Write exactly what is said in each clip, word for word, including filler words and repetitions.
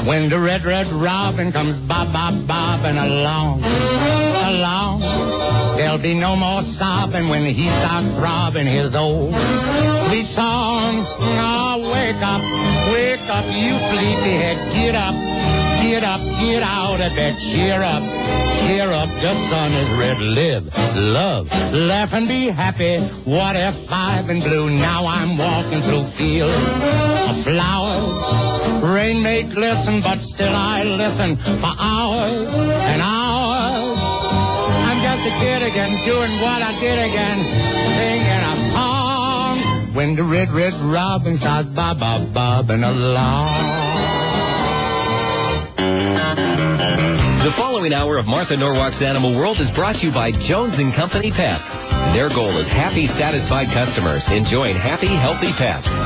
When the red, red robin comes bob, bob, bobbing along, along, there'll be no more sobbing when he starts throbbing his old sweet song. Oh, wake up, wake up, you sleepyhead, get up, get up, get out of bed, cheer up, cheer up, the sun is red, live, love, laugh and be happy. What if I've been blue? Now I'm walking through fields of flowers. Rain may glisten, but still I listen for hours and hours. I'm just a kid again, doing what I did again, singing a song. When the red, red robin starts bob, bob, bobbing along. The following hour of Martha Norwalk's Animal World is brought to you by Jones and Company Pets. Their goal is happy, satisfied customers enjoying happy, healthy pets.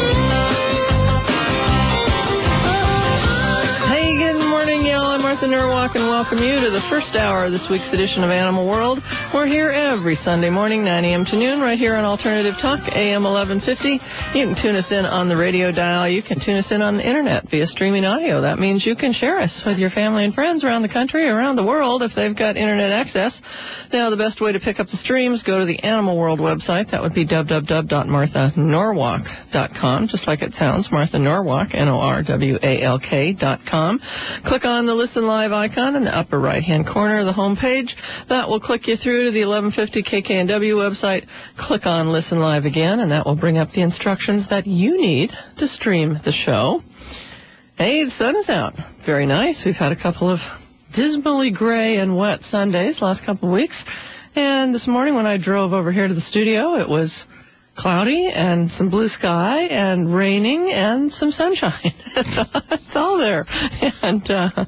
Martha Norwalk, and welcome you to the first hour of this week's edition of Animal World. We're here every Sunday morning, nine a.m. to noon, right here on Alternative Talk, A M eleven fifty. You can tune us in on the radio dial. You can tune us in on the internet via streaming audio. That means you can share us with your family and friends around the country, around the world, if they've got internet access. Now, the best way to pick up the streams, go to the Animal World website. That would be w w w dot martha norwalk dot com, just like it sounds, Martha Norwalk, N O R W A L K dot com. Click on the Listen Live icon in the upper right-hand corner of the home page. That will click you through to the eleven fifty K K N W website. Click on Listen Live again, and that will bring up the instructions that you need to stream the show. Hey, the sun is out. Very nice. We've had a couple of dismally gray and wet Sundays last couple of weeks. And this morning when I drove over here to the studio, it was cloudy and some blue sky and raining and some sunshine. It's all there. And uh,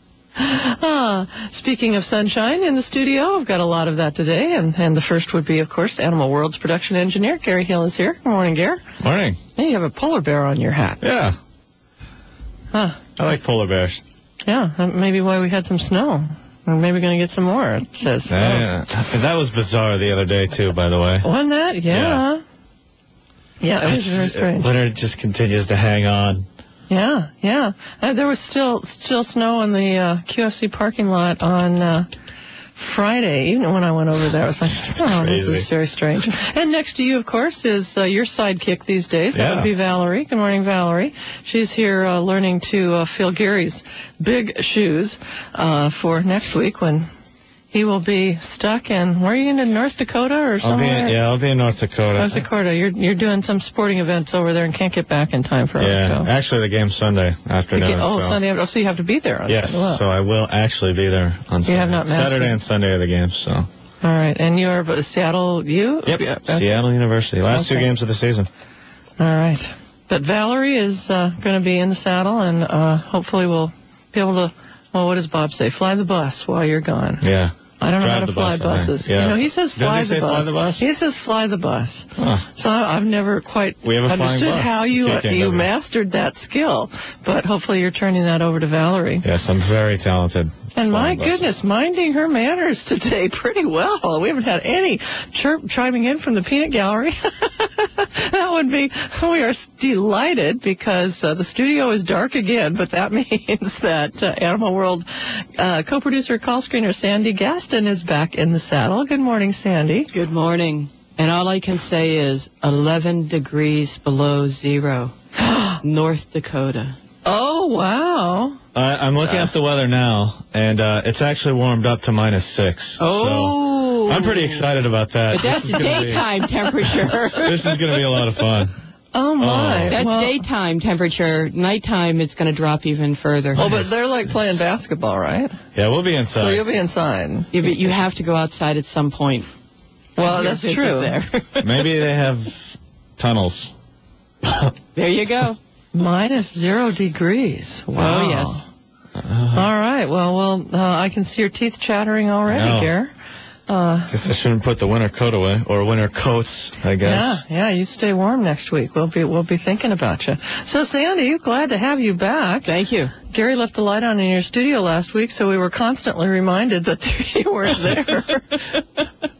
uh, speaking of sunshine in the studio, I've got a lot of that today. And, and the first would be, of course, Animal World's production engineer, Gary Hill is here. Good morning, Gary. Morning. Hey, you have a polar bear on your hat. Yeah. Huh. I like polar bears. Yeah, that may be why we had some snow. We're maybe going to get some more, it says. Yeah. Oh. That was bizarre the other day, too, by the way. Wasn't that? Yeah. Yeah. Yeah, it was very strange. Winter just continues to hang on. Yeah, yeah. Uh, there was still still snow in the uh, Q F C parking lot on uh, Friday. Even when I went over there, I was like, oh, this is very strange. And next to you, of course, is uh, your sidekick these days. That yeah. would be Valerie. Good morning, Valerie. She's here uh, learning to uh, fill Gary's big shoes uh, for next week when he will be stuck in, where are you going to, North Dakota or somewhere? I'll be in, yeah, I'll be in North Dakota. North Dakota. You're you're doing some sporting events over there and can't get back in time for yeah, our show. Actually, the game's Sunday afternoon. Get, oh, so. Sunday afternoon. Oh, so you have to be there on Yes, well. so I will actually be there on you Sunday. Have not Saturday and Sunday are the games, so. All right. And you're uh, Seattle, you? Yep, yeah, okay. Seattle University. Last okay. two games of the season. All right. But Valerie is uh, going to be in the saddle, and uh, hopefully we'll be able to, well, what does Bob say? Fly the bus while you're gone. Yeah. I don't Drive know how to the fly bus, buses. Yeah. You know, he says fly, Does he the say bus. fly the bus. He says fly the bus. Huh. So I've never quite we have a understood bus. how you uh, you mastered that skill. But hopefully you're turning that over to Valerie. Yes, I'm very talented. And my buses. goodness, minding her manners today pretty well. We haven't had any chirp chiming in from the peanut gallery. That would be, we are delighted because uh, the studio is dark again, but that means that uh, Animal World uh, co-producer, call screener Sandy Gaston is back in the saddle. Good morning, Sandy. Good morning. And all I can say is eleven degrees below zero, North Dakota. Oh, wow. Uh, I'm looking uh, at the weather now, and uh, it's actually warmed up to minus six. Oh. So I'm pretty excited about that. But that's daytime be, temperature. This is going to be a lot of fun. Oh, my. Oh. That's well, daytime temperature. Nighttime, it's going to drop even further. Oh, but they're like playing basketball, right? Yeah, we'll be inside. So you'll be inside. Yeah, but you have to go outside at some point. Well, that's true. There. Maybe they have tunnels. There you go. Minus zero degrees. Wow. Oh, yes. Uh, All right. Well, well, uh, I can see your teeth chattering already, Gare. Uh, guess I shouldn't put the winter coat away, or winter coats, I guess. Yeah, yeah. You stay warm next week. We'll be we'll be thinking about you. So, Sandy, glad to have you back. Thank you. Gary left the light on in your studio last week, so we were constantly reminded that you weren't there.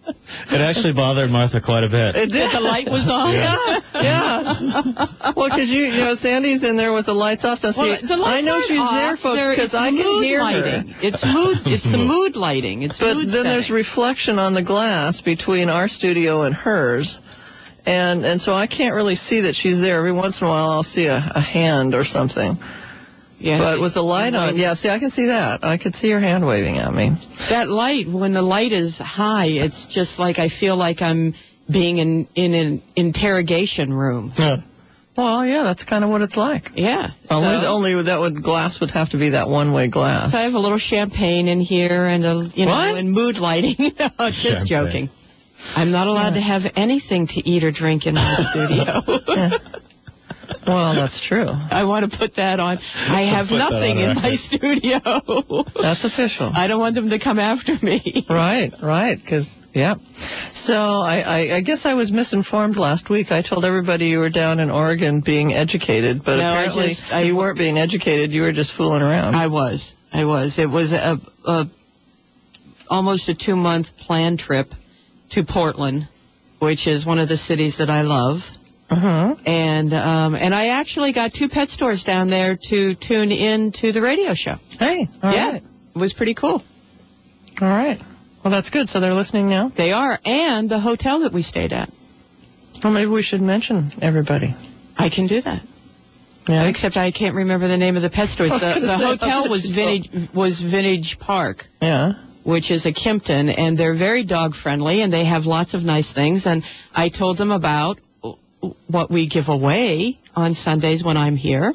It actually bothered Martha quite a bit. It did. The light was on. Yeah, yeah. Well, because you, you know, Sandy's in there with the lights off. So see, Well, the lights I know aren't she's off. there, folks, There- because it's I can mood hear lighting. her. It's mood. It's the mood lighting. It's But mood then there's setting. reflection on the glass between our studio and hers. And and so I can't really see that she's there. Every once in a while I'll see a, a hand or something. Yeah, But with the light on, yeah, see, I can see that. I could see her hand waving at me. that light, when the light is high, it's just like I feel like I'm being in, in an interrogation room. Yeah. Well, yeah, that's kind of what it's like. Yeah. Only, so- only that would glass would have to be that one-way glass. So I have a little champagne in here and a, you know, What? and mood lighting. Just Champagne. joking. I'm not allowed to have anything to eat or drink in my studio. Well, that's true. I want to put that on. I have Put that nothing on in my record. studio. That's official. I don't want them to come after me. Right, right, because, yeah. So I, I, I guess I was misinformed last week. I told everybody you were down in Oregon being educated, but No, I apparently just- I- you weren't being educated. You were just fooling around. I was. I was. It was a, a almost a two month planned trip to Portland, which is one of the cities that I love. uh-huh. And um, and I actually got two pet stores down there to tune in to the radio show. Hey, all yeah, right. it was pretty cool. All right. Well, that's good. So they're listening now? They are, and the hotel that we stayed at. Well, maybe we should mention everybody. I can do that. Yeah. Except I can't remember the name of the pet stores. I was The, gonna the say, hotel how was did you know? Vintage was Vintage Park, Yeah. which is a Kimpton, and they're very dog friendly, and they have lots of nice things. And I told them about what we give away on Sundays when I'm here,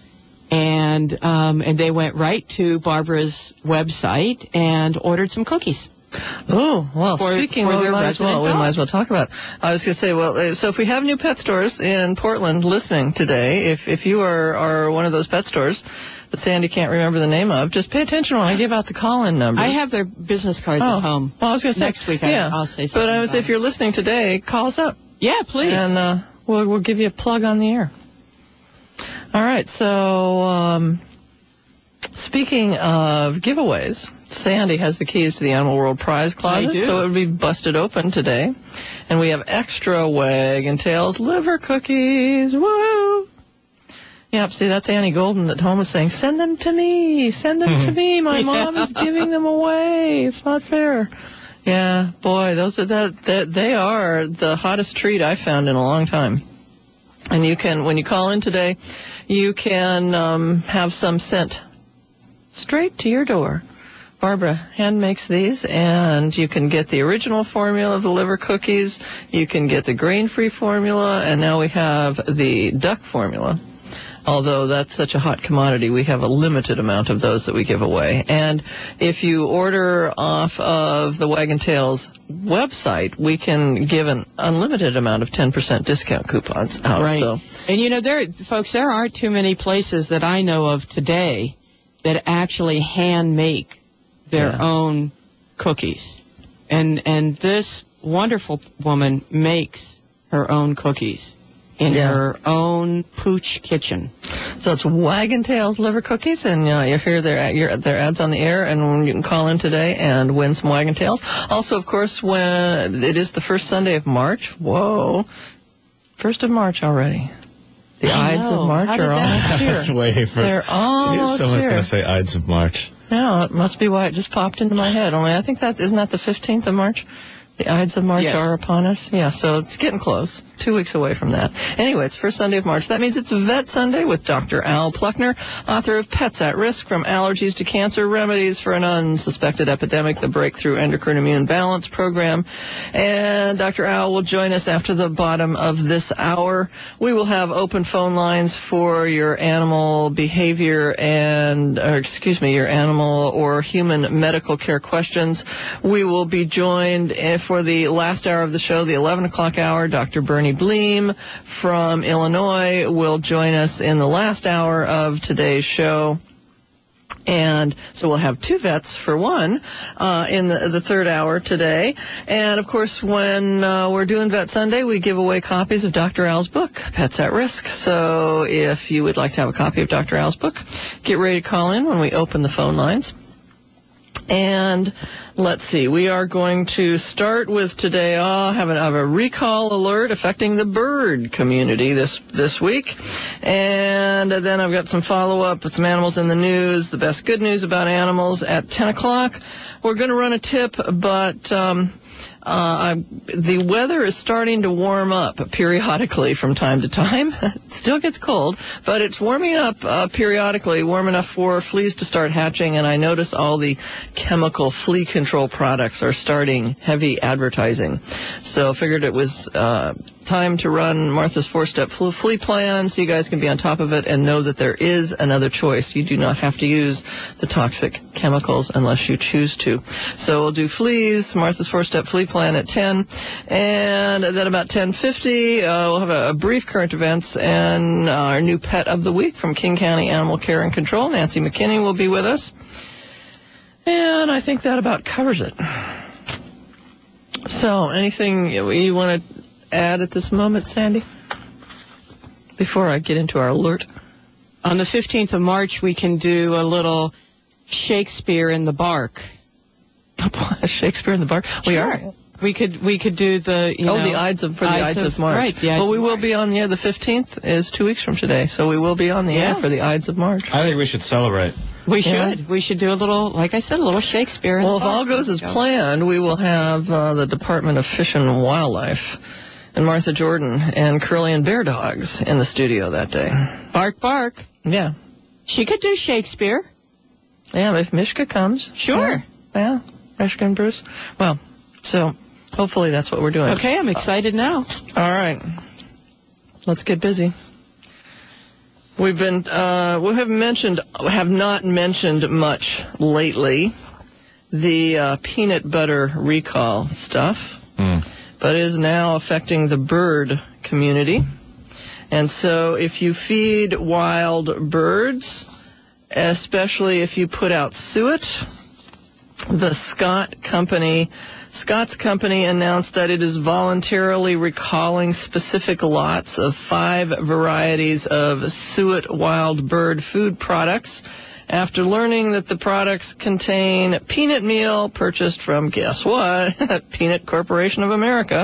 and um, and they went right to Barbara's website and ordered some cookies. Oh, well, For- speaking, for well, we their might as well, resident we dog. might as well talk about it. I was going to say, well, uh, so if we have new pet stores in Portland listening today, if, if you are, are one of those pet stores that Sandy can't remember the name of, just pay attention when I give out the call-in numbers. I have their business cards Oh, at home. Well, I was going to say, Next week I- yeah, I'll say something But I was, about if it. you're listening today, call us up. Yeah, please. And uh, we'll, we'll give you a plug on the air. All right, so um, speaking of giveaways, Sandy has the keys to the Animal World prize closet, I do. so it would be busted open today. And we have extra Wagon Tails liver cookies. Woo! Yep, see, that's Annie Golden at home is saying, send them to me, send them to me. My mom is giving them away. It's not fair. Yeah, boy, those are that, that they are the hottest treat I've found in a long time. And you can, when you call in today, you can um, have some sent straight to your door. Barbara hand makes these, and you can get the original formula of the liver cookies. You can get the grain-free formula, and now we have the duck formula. Although that's such a hot commodity, we have a limited amount of those that we give away. And if you order off of the Wagon Tails website, we can give an unlimited amount of ten percent discount coupons out. Right. So, And you know, there, folks, there aren't too many places that I know of today that actually hand make their Yeah. own cookies. And and this wonderful woman makes her own cookies in Yeah. her own pooch kitchen. so it's Wagon Tails liver cookies, and uh, you hear their your, their ads on the air, and you can call in today and win some Wagon Tails. Also, of course, when it is the first Sunday of March. Whoa, first of March already. The I Ides know. of March How did are that almost That's here. way first. They're I knew almost someone's here. going to say Ides of March. Yeah, it must be why it just popped into my head. Only I think that isn't that the fifteenth of March. The Ides of March Yes. are upon us. Yeah, so it's getting close. Two weeks away from that. Anyway, it's first Sunday of March. That means it's Vet Sunday with Doctor Al Pluckner, author of Pets at Risk, From Allergies to Cancer, Remedies for an Unsuspected Epidemic, the Breakthrough Endocrine Immune Balance Program. And Doctor Al will join us after the bottom of this hour. We will have open phone lines for your animal behavior and, or excuse me, your animal or human medical care questions. We will be joined eh, for the last hour of the show, the eleven o'clock hour. Doctor Bernie Bleem from Illinois will join us in the last hour of today's show. And so we'll have two vets for one uh, in the, the third hour today. And, of course, when uh, we're doing Vet Sunday, we give away copies of Doctor Al's book, Pets at Risk. So if you would like to have a copy of Doctor Al's book, get ready to call in when we open the phone lines. And let's see, we are going to start with today. Oh, I have, have a recall alert affecting the bird community this this week. And then I've got some follow-up with some animals in the news, the best good news about animals at ten o'clock. We're going to run a tip, but um, uh, I, the weather is starting to warm up periodically from time to time. It still gets cold, but it's warming up uh, periodically, warm enough for fleas to start hatching, and I notice all the chemical flea control products are starting heavy advertising. So I figured it was uh, time to run Martha's four-step flea plan so you guys can be on top of it and know that there is another choice. You do not have to use the toxic chemicals unless you choose to. So we'll do fleas, Martha's four-step flea plan at ten, and then about ten fifty, uh, we'll have a, a brief current events and uh, our new pet of the week from King County Animal Care and Control. Nancy McKinney will be with us. And I think that about covers it. So, anything you want to add at this moment, Sandy? Before I get into our alert. On the fifteenth of March, we can do a little Shakespeare in the Bark. Shakespeare in the Bark? We Sure. are. We could we could do the you oh know, the Ides of for the Ides, Ides of, of March. Right, the Ides well, we of will March. be on the air. The fifteenth is two weeks from today, so we will be on the Yeah. air for the Ides of March. I think we should celebrate. We Yeah. should. We should do a little, like I said, a little Shakespeare. in Well, the if all Bark. goes as Go. planned, we will have uh, the Department of Fish and Wildlife and Martha Jordan and Curly and Bear Dogs in the studio that day. Bark, bark. Yeah. She could do Shakespeare. Yeah, if Mishka comes. Sure. Yeah, Mishka and Bruce. Well, so hopefully that's what we're doing. Okay, I'm excited now. All right. Let's get busy. We've been, uh, we have mentioned, have not mentioned much lately the uh, peanut butter recall stuff, Mm. but it is now affecting the bird community. And so if you feed wild birds, especially if you put out suet, the Scott Company Scott's company announced that it is voluntarily recalling specific lots of five varieties of suet wild bird food products after learning that the products contain peanut meal purchased from, guess what, Peanut Corporation of America.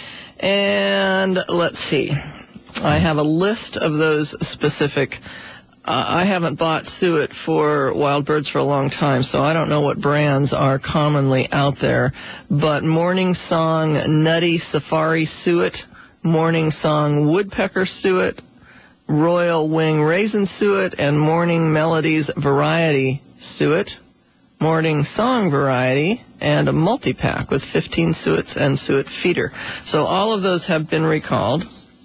And let's see. I have a list of those specific Uh, I haven't bought suet for wild birds for a long time, so I don't know what brands are commonly out there. But Morning Song Nutty Safari Suet, Morning Song Woodpecker Suet, Royal Wing Raisin Suet, and Morning Melodies Variety Suet, Morning Song Variety, and a multi-pack with fifteen suets and suet feeder. So all of those have been recalled.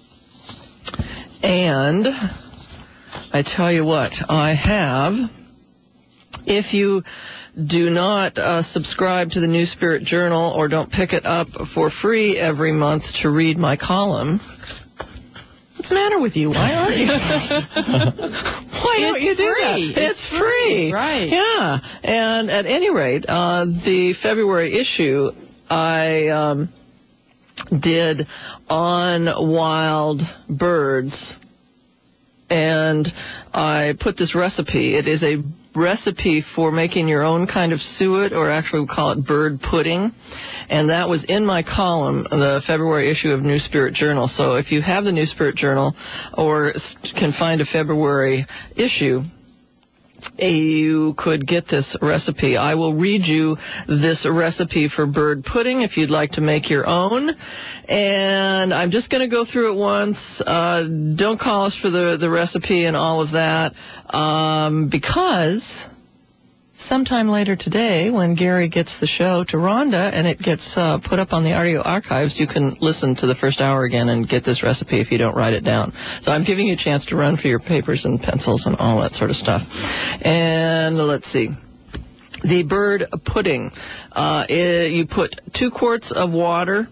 And I tell you what, I have, if you do not uh, subscribe to the New Spirit Journal or don't pick it up for free every month to read my column, what's the matter with you? Why aren't you? Why don't It's you do that? free. It's, It's free. free, right. Yeah. And at any rate, uh, the February issue, I um, did on wild birds. And I put this recipe. It is a recipe for making your own kind of suet, or actually we call it bird pudding. And that was in my column, the February issue of New Spirit Journal. So if you have the New Spirit Journal or can find a February issue, you could get this recipe. I will read you this recipe for bird pudding if you'd like to make your own. And I'm just going to go through it once. Uh, don't call us for the, the recipe and all of that, um, because sometime later today, when Gary gets the show to Rhonda and it gets uh, put up on the audio archives, you can listen to the first hour again and get this recipe if you don't write it down. So I'm giving you a chance to run for your papers and pencils and all that sort of stuff. And let's see. The bird pudding. Uh, it, you put two quarts of water,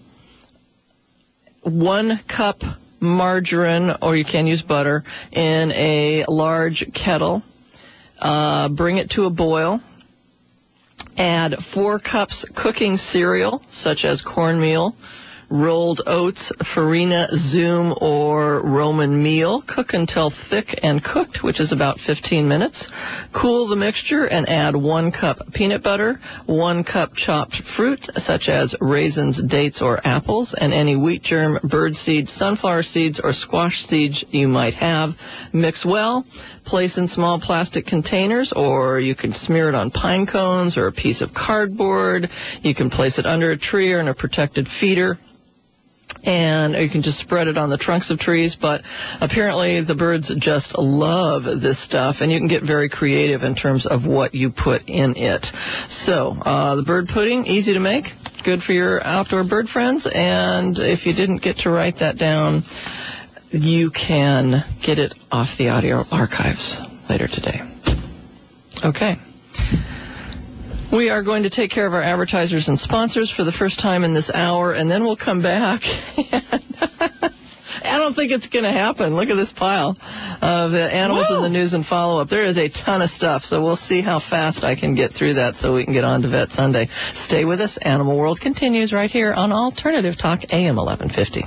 one cup margarine, or you can use butter, in a large kettle. Uh, bring it to a boil. Add four cups cooking cereal, such as cornmeal, rolled oats, farina, zoom, or Roman meal. Cook until thick and cooked, which is about fifteen minutes. Cool the mixture and add one cup peanut butter, one cup chopped fruit, such as raisins, dates, or apples, and any wheat germ, bird seed, sunflower seeds, or squash seeds you might have. Mix well. Place in small plastic containers, or you can smear it on pine cones or a piece of cardboard. You can place it under a tree or in a protected feeder. And you can just spread it on the trunks of trees, but apparently the birds just love this stuff, and you can get very creative in terms of what you put in it. So, uh, the bird pudding, easy to make, good for your outdoor bird friends, and if you didn't get to write that down, you can get it off the audio archives later today. Okay. We are going to take care of our advertisers and sponsors for the first time in this hour, and then we'll come back. I don't think it's going to happen. Look at this pile of the animals Whoa. in the news and follow-up. There is a ton of stuff, so we'll see how fast I can get through that so we can get on to Vet Sunday. Stay with us. Animal World continues right here on Alternative Talk, A M eleven fifty.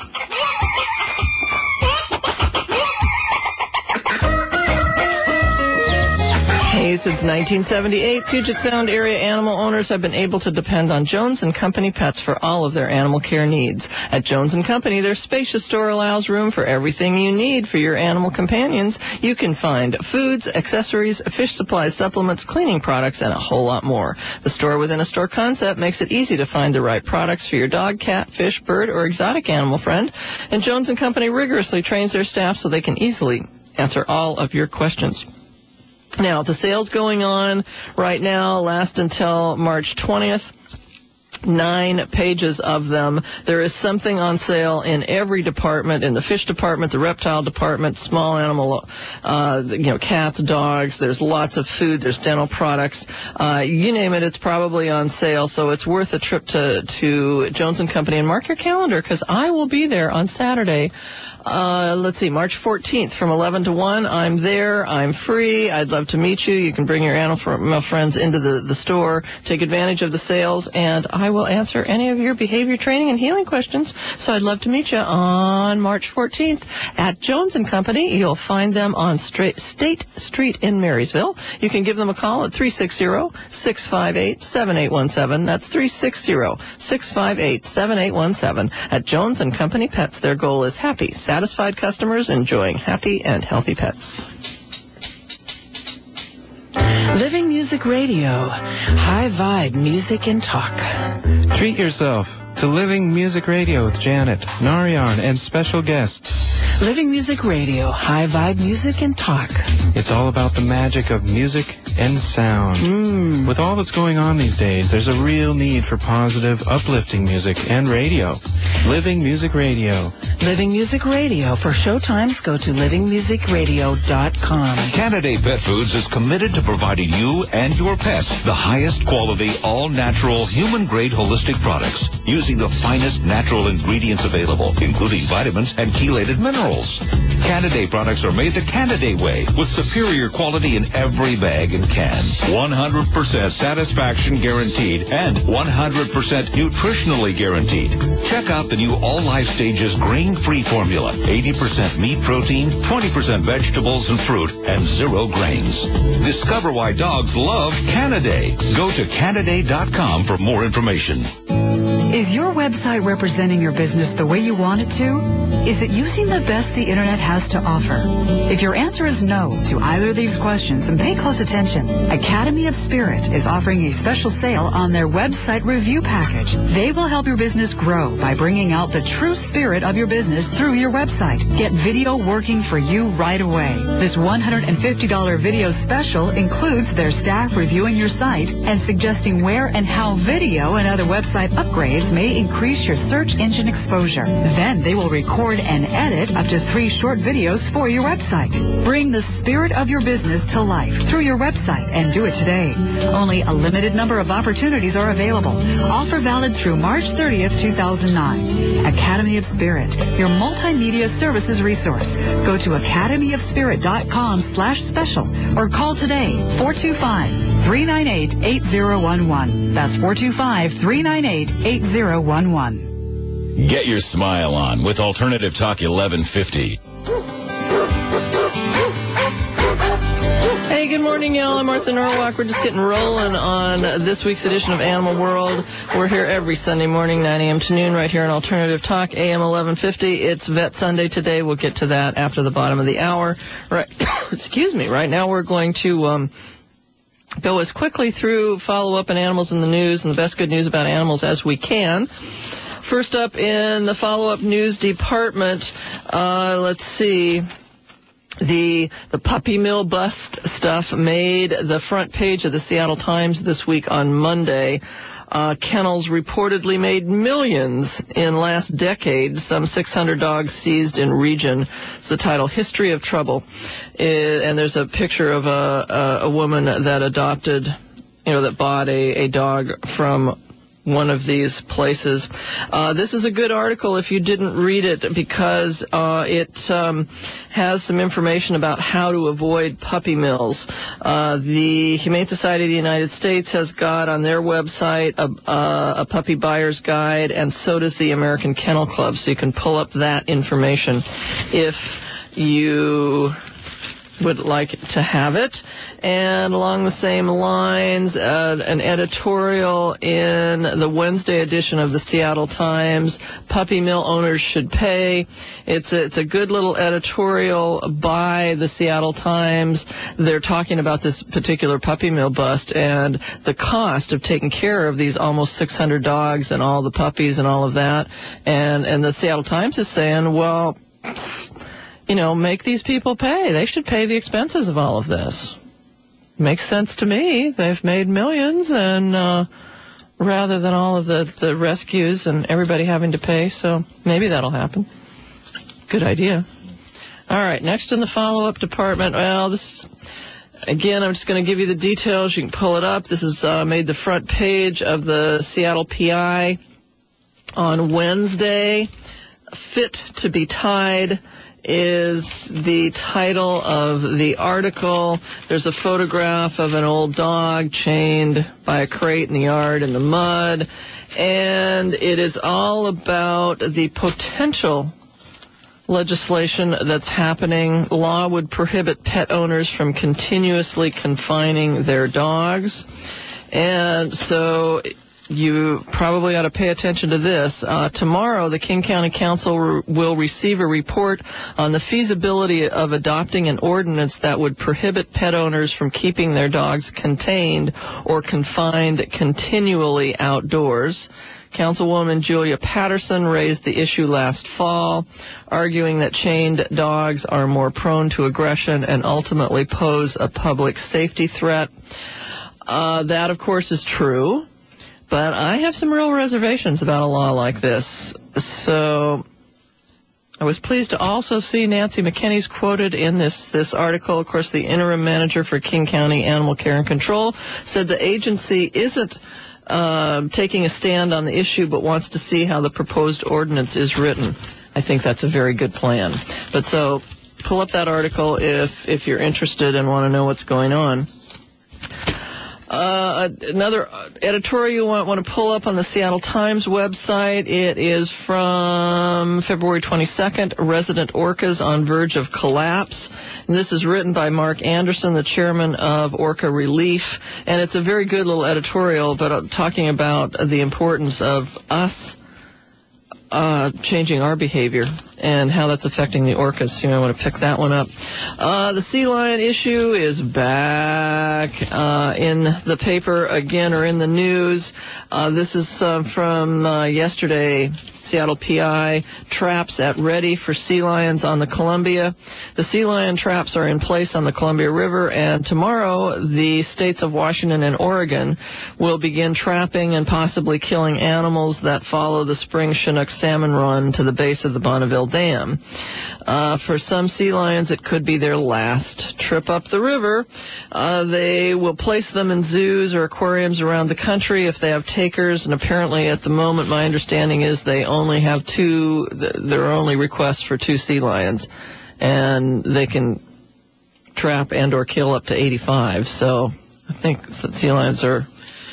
Hey, since nineteen seventy-eight, Puget Sound area animal owners have been able to depend on Jones and Company Pets for all of their animal care needs. At Jones and Company, their spacious store allows room for everything you need for your animal companions. You can find foods, accessories, fish supplies, supplements, cleaning products, and a whole lot more. The store within a store concept makes it easy to find the right products for your dog, cat, fish, bird, or exotic animal friend. And Jones and Company rigorously trains their staff so they can easily answer all of your questions. Now, the sales going on right now last until March twentieth. Nine pages of them. There is something on sale in every department, in the fish department, the reptile department, small animal, uh, you know, cats, dogs. There's lots of food. There's dental products. Uh, you name it, it's probably on sale. So it's worth a trip to, to Jones and Company, and mark your calendar because I will be there on Saturday. Uh, let's see, March fourteenth from eleven to one. I'm there. I'm free. I'd love to meet you. You can bring your animal friends into the, the store, take advantage of the sales, and I will answer any of your behavior training and healing questions. So I'd love to meet you on March fourteenth at Jones and Company. You'll find them on State Street in Marysville. You can give them a call at three six zero, six five eight, seven eight one seven. That's three six zero, six five eight, seven eight one seven. At Jones and Company Pets, their goal is happy, satisfied customers enjoying happy and healthy pets. Living Music Radio, high vibe music and talk. Treat yourself to Living Music Radio with Janet, Narayan, and special guests. Living Music Radio, high vibe music and talk. It's all about the magic of music and sound. Mm. With all that's going on these days, there's a real need for positive, uplifting music and radio. Living Music Radio. Living Music Radio. For showtimes, go to living music radio dot com. Canaday Pet Foods is committed to providing you and your pets the highest quality, all-natural, human-grade holistic products using the finest natural ingredients available, including vitamins and chelated minerals. Canaday products are made the Canaday way with superior quality in every bag and can. one hundred percent satisfaction guaranteed and one hundred percent nutritionally guaranteed. Check out the new All Life Stages grain-free formula. eighty percent meat protein, twenty percent vegetables and fruit, and zero grains. Discover why dogs love Canaday. Go to Canaday dot com for more information. Is your website representing your business the way you want it to? Is it using the best the internet has to offer? If your answer is no to either of these questions, then pay close attention. Academy of Spirit is offering a special sale on their website review package. They will help your business grow by bringing out the true spirit of your business through your website. Get video working for you right away. This one hundred fifty dollars video special includes their staff reviewing your site and suggesting where and how video and other website upgrades may increase your search engine exposure. Then they will record and edit up to three short videos for your website. Bring the spirit of your business to life through your website and do it today. Only a limited number of opportunities are available. Offer valid through March thirtieth, two thousand nine. Academy of Spirit, your multimedia services resource. Go to academy of spirit dot com slash special or call today four two five, three nine eight, eight zero one one. That's four two five, three nine eight, eight zero one one. Get your smile on with Alternative Talk eleven fifty. Hey, good morning, y'all. I'm Martha Norwalk. We're just getting rolling on this week's edition of Animal World. We're here every Sunday morning, nine a.m. to noon, right here on Alternative Talk, A M eleven fifty. It's Vet Sunday today. We'll get to that after the bottom of the hour. Right, excuse me. Right now, we're going to um, go as quickly through follow-up on animals in the news and the best good news about animals as we can. First up in the follow-up news department, uh, let's see. The the puppy mill bust stuff made the front page of the Seattle Times this week on Monday. Uh, kennels reportedly made millions in last decade. Some six hundred dogs seized in region. It's the title, History of Trouble. It, and there's a picture of a, a, a woman that adopted, you know, that bought a, a dog from one of these places. Uh, this is a good article if you didn't read it, because uh, it um, has some information about how to avoid puppy mills. Uh, the Humane Society of the United States has got on their website a, uh, a puppy buyer's guide, and so does the American Kennel Club, so you can pull up that information if you would like to have it. And along the same lines, uh, an editorial in the Wednesday edition of the Seattle Times, Puppy Mill Owners Should Pay. It's a, it's a good little editorial by the Seattle Times. They're talking about this particular puppy mill bust and the cost of taking care of these almost six hundred dogs and all the puppies and all of that. And, and the Seattle Times is saying, well, you know, make these people pay. They should pay the expenses of all of this. Makes sense to me. They've made millions, and uh, rather than all of the, the rescues and everybody having to pay, so maybe that'll happen. Good idea. All right, next in the follow-up department, well, this, again, I'm just going to give you the details. You can pull it up. This has uh, made the front page of the Seattle P I on Wednesday. Fit to be Tied is the title of the article. There's a photograph of an old dog chained by a crate in the yard in the mud, and it is all about the potential legislation that's happening. Law would prohibit pet owners from continuously confining their dogs, and so you probably ought to pay attention to this. Uh, tomorrow, the King County Council re- will receive a report on the feasibility of adopting an ordinance that would prohibit pet owners from keeping their dogs contained or confined continually outdoors. Councilwoman Julia Patterson raised the issue last fall, arguing that chained dogs are more prone to aggression and ultimately pose a public safety threat. Uh, that, of course, is true. But I have some real reservations about a law like this. So I was pleased to also see Nancy McKinney's quoted in this, this article. Of course, the interim manager for King County Animal Care and Control said the agency isn't uh, taking a stand on the issue, but wants to see how the proposed ordinance is written. I think that's a very good plan. But so pull up that article if, if you're interested and want to know what's going on. Uh, another editorial you want, want to pull up on the Seattle Times website. It is from February twenty-second, Resident Orcas on Verge of Collapse. And this is written by Mark Anderson, the chairman of Orca Relief. And it's a very good little editorial, but uh, talking about the importance of us uh, changing our behavior and how that's affecting the orcas. You might want to pick that one up. Uh, the sea lion issue is back uh, in the paper again, or in the news. Uh, this is uh, from uh, yesterday. Seattle P I, traps at ready for sea lions on the Columbia. The sea lion traps are in place on the Columbia River, and tomorrow the states of Washington and Oregon will begin trapping and possibly killing animals that follow the spring Chinook salmon run to the base of the Bonneville Dam. Uh, for some sea lions, it could be their last trip up the river. Uh, they will place them in zoos or aquariums around the country if they have takers, and apparently at the moment, my understanding is they only have two, th- there are only requests for two sea lions, and they can trap and or kill up to eighty-five. So I think sea lions are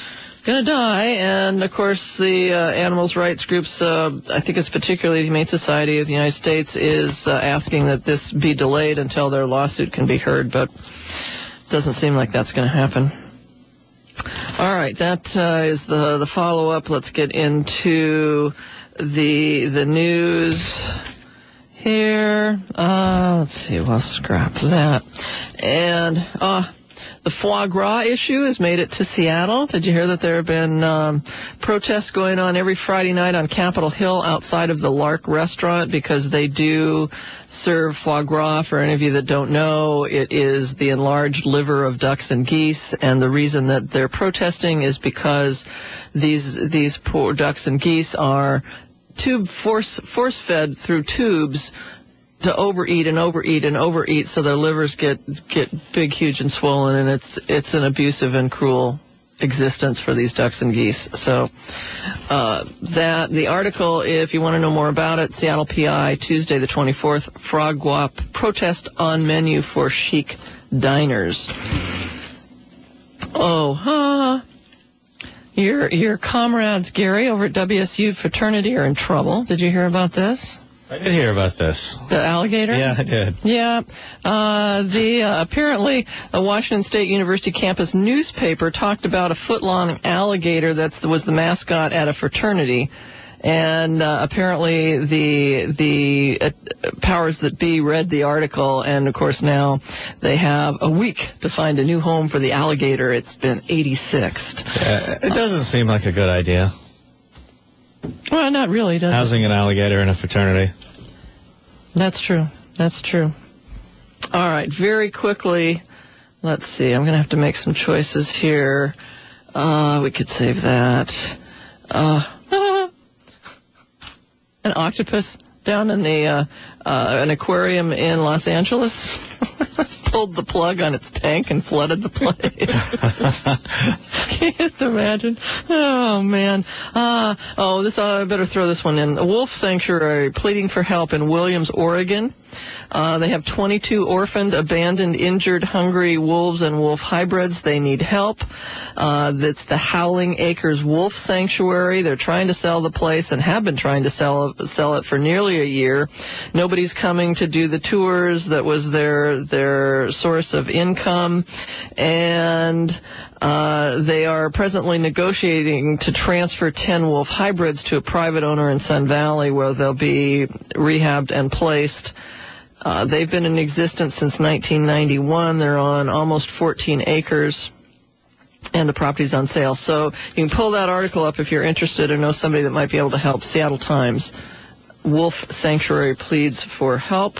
going to die. And, of course, the uh, animals' rights groups, uh, I think it's particularly the Humane Society of the United States, is uh, asking that this be delayed until their lawsuit can be heard. But it doesn't seem like that's going to happen. All right, that uh, is the the follow-up. Let's get into the the news here. Uh, let's see, we'll scrap that. And uh, the foie gras issue has made it to Seattle. Did you hear that there have been um, protests going on every Friday night on Capitol Hill outside of the Lark restaurant because they do serve foie gras. For any of you that don't know, it is the enlarged liver of ducks and geese, and the reason that they're protesting is because these these poor ducks and geese are tube force force fed through tubes to overeat and overeat and overeat, so their livers get get big, huge, and swollen, and it's it's an abusive and cruel existence for these ducks and geese. So uh, that the article, if you want to know more about it, Seattle P I, Tuesday the twenty-fourth, Frog Guap protest on menu for chic diners. Oh, huh. Your your comrades, Gary, over at W S U fraternity are in trouble. Did you hear about this? I did hear about this. The alligator? Yeah, I did. Yeah. Uh, the uh, apparently, a Washington State University campus newspaper talked about a foot-long alligator that was the mascot at a fraternity. And uh, apparently the the uh, powers that be read the article, and of course now they have a week to find a new home for the alligator. It's been eighty-sixed. Yeah, it doesn't seem like a good idea. Well, not really, does it? Housing an alligator in a fraternity. That's true. That's true. All right, very quickly, let's see. I'm going to have to make some choices here. Uh, we could save that. Uh, an octopus down in the uh, uh, an aquarium in Los Angeles pulled the plug on its tank and flooded the place. Can you just imagine? Oh, man. Uh, oh, this uh, I better throw this one in. A wolf sanctuary pleading for help in Williams, Oregon. Uh, they have twenty-two orphaned, abandoned, injured, hungry wolves and wolf hybrids. They need help. Uh, that's the Howling Acres Wolf Sanctuary. They're trying to sell the place and have been trying to sell sell it for nearly a year. Nobody's coming to do the tours. That was their their source of income, and uh, they are presently negotiating to transfer ten wolf hybrids to a private owner in Sun Valley, where they'll be rehabbed and placed. Uh, they've been in existence since nineteen ninety-one. They're on almost fourteen acres, and the property's on sale. So you can pull that article up if you're interested or know somebody that might be able to help. Seattle Times, Wolf Sanctuary pleads for help.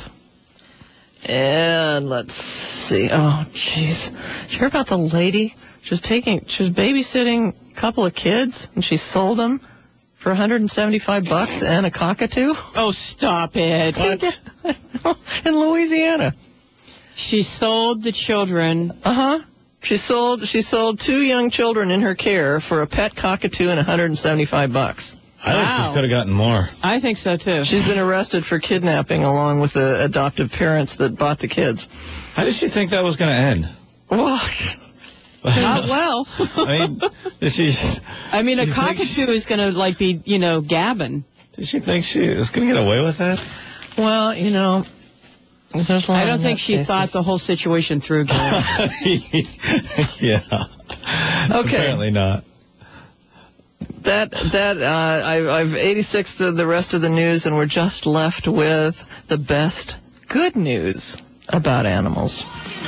And let's see. Oh, jeez. Did you hear about the lady? She was taking, she was babysitting a couple of kids, and she sold them for one hundred seventy-five bucks and a cockatoo. Oh, stop it. What? In Louisiana. She sold the children. Uh-huh. She sold she sold two young children in her care for a pet cockatoo and one hundred seventy-five bucks. I think Wow. she could have gotten more. I think so, too. She's been arrested for kidnapping along with the adoptive parents that bought the kids. How did she think that was going to end? Well, Not well. I mean, did she... I mean, a She thinks- cockatoo is going to, like, be, you know, gabbing. Did she think she was going to get away with that? well, you know, there's a lot I don't of think she nutcases. thought the whole situation through, Gary. Yeah. Okay. Apparently not. That that uh, I, I've eighty-sixed of the rest of the news, and we're just left with the best good news about animals.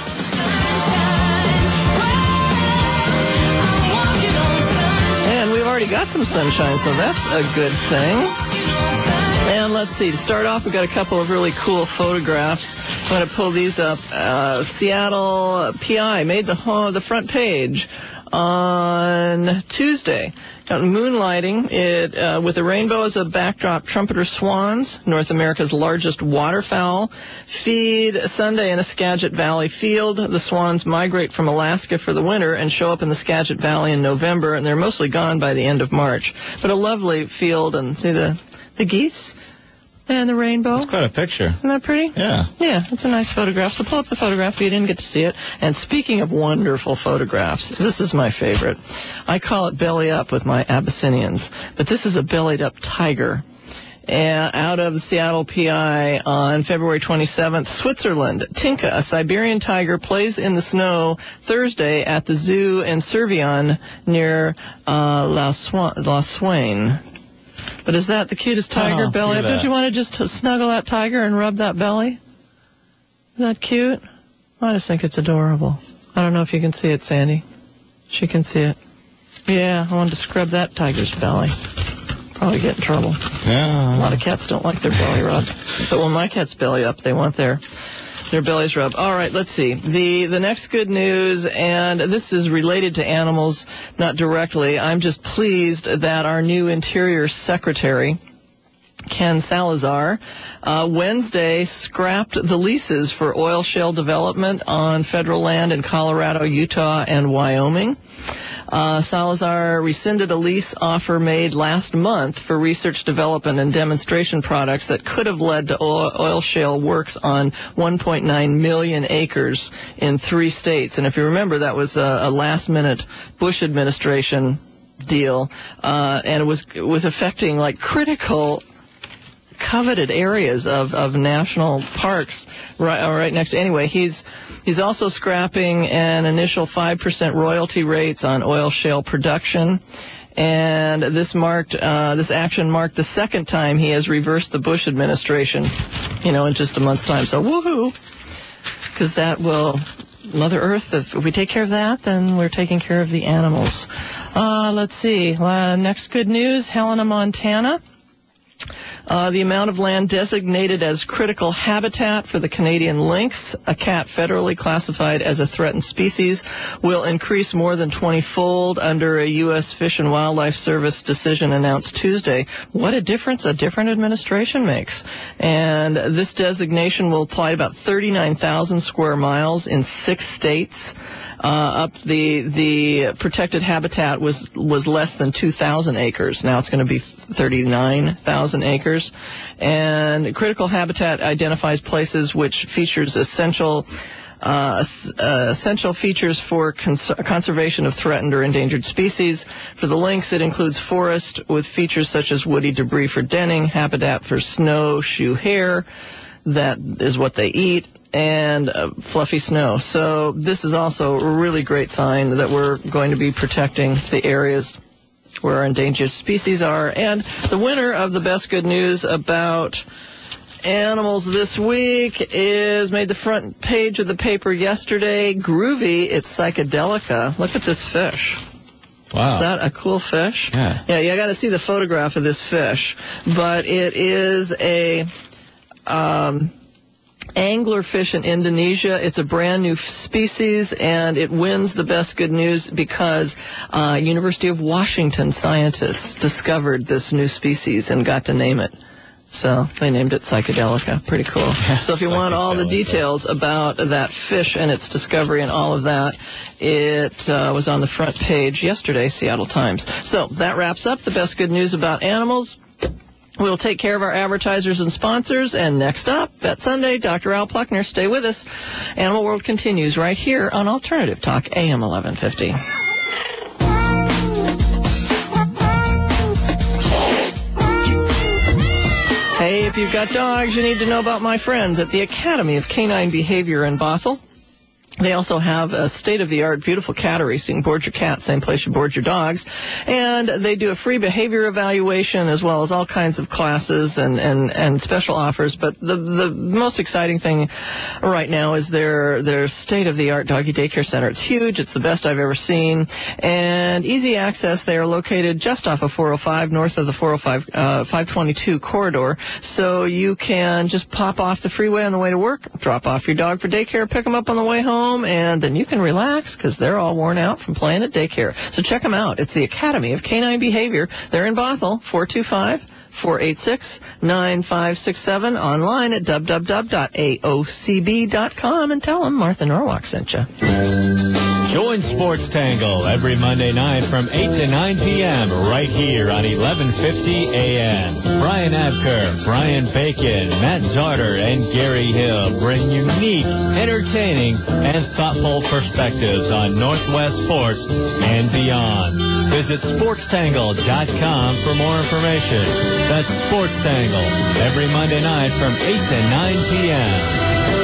And we've already got some sunshine, so that's a good thing. And let's see, to start off, we've got a couple of really cool photographs. I'm going to pull these up. Uh, Seattle P I made the ho- the front page on Tuesday. Got moonlighting it uh, with a rainbow as a backdrop. Trumpeter swans, North America's largest waterfowl, feed Sunday in a Skagit Valley field. The swans migrate from Alaska for the winter and show up in the Skagit Valley in November, and they're mostly gone by the end of March. But a lovely field, and see the the geese. And the rainbow. That's quite a picture. Isn't that pretty? Yeah. Yeah, it's a nice photograph. So pull up the photograph if you didn't get to see it. And speaking of wonderful photographs, this is my favorite. I call it belly up with my Abyssinians. But this is a bellied up tiger. Uh, out of the Seattle P I on February twenty-seventh, Switzerland. Tinka, a Siberian tiger, plays in the snow Thursday at the zoo in Servion near uh, La, Swa- La Swaine. But is that the cutest tiger Oh, belly? look at Don't that. you want to just snuggle that tiger and rub that belly? Is that cute? I just think it's adorable. I don't know if you can see it, Sandy. She can see it. Yeah, I wanted to scrub that tiger's belly. Probably get in trouble. Yeah. A lot of cats don't like their belly rubbed. But when my cat's belly up, they want their their bellies rubbed. All right, let's see. The the next good news, and this is related to animals, not directly. I'm just pleased that our new Interior Secretary, Ken Salazar, uh, Wednesday scrapped the leases for oil shale development on federal land in Colorado, Utah, and Wyoming. Uh, Salazar rescinded a lease offer made last month for research, development, and demonstration products that could have led to oil, oil shale works on one point nine million acres in three states. And if you remember, that was a, a last-minute Bush administration deal, uh, and it was it was affecting like critical, coveted areas of, of national parks right, right next to. Anyway, he's he's also scrapping an initial five percent royalty rates on oil shale production. And this marked uh, this action marked the second time he has reversed the Bush administration, you know, in just a month's time. So woohoo! Because that will, Mother Earth, if, if we take care of that, then we're taking care of the animals. Uh, let's see. Uh, next good news, Helena, Montana. Uh, the amount of land designated as critical habitat for the Canadian lynx, a cat federally classified as a threatened species, will increase more than twenty-fold under a U S Fish and Wildlife Service decision announced Tuesday. What a difference a different administration makes. And this designation will apply to about thirty-nine thousand square miles in six states. Uh, up the the protected habitat was was less than two thousand acres. Now it's going to be thirty-nine thousand acres. And critical habitat identifies places which features essential uh, uh, essential features for cons- conservation of threatened or endangered species. For the lynx, it includes forest with features such as woody debris for denning, habitat for snowshoe hare, that is what they eat, and uh, fluffy snow. So this is also a really great sign that we're going to be protecting the areas where our endangered species are. And the winner of the best good news about animals this week is made the front page of the paper yesterday. Groovy, it's Psychedelica. Look at this fish. Wow. Is that a cool fish? Yeah. Yeah, you got to see the photograph of this fish. But it is a um, anglerfish in Indonesia. It's a brand new species, and it wins the best good news because uh, University of Washington scientists discovered this new species and got to name it. So they named it Psychedelica. Pretty cool. So if you want all the details about that fish and its discovery and all of that, it uh, was on the front page yesterday, Seattle Times. So that wraps up the best good news about animals. We'll take care of our advertisers and sponsors. And next up, Vet Sunday, Doctor Al Pluckner. Stay with us. Animal World continues right here on Alternative Talk, A M eleven fifty. Hey, if you've got dogs, you need to know about my friends at the Academy of Canine Behavior in Bothell. They also have a state-of-the-art, beautiful cattery, so you can board your cat, same place you board your dogs. And they do a free behavior evaluation as well as all kinds of classes and, and, and special offers. But the the most exciting thing right now is their their state-of-the-art doggy daycare center. It's huge. It's the best I've ever seen. And easy access. They are located just off of four oh five, north of the four oh five, uh, five twenty-two corridor. So you can just pop off the freeway on the way to work, drop off your dog for daycare, pick them up on the way home, and then you can relax because they're all worn out from playing at daycare. So check them out. It's the Academy of Canine Behavior. They're in Bothell, four two five, four eight six, nine five six seven, online at w w w dot a o c b dot com, and tell them Martha Norwalk sent you. Join Sports Tangle every Monday night from eight to nine p.m. right here on eleven fifty A M. Brian Abker, Brian Bacon, Matt Zarder, and Gary Hill bring unique, entertaining, and thoughtful perspectives on Northwest sports and beyond. Visit sports tangle dot com for more information. That's Sports Tangle every Monday night from eight to nine p.m.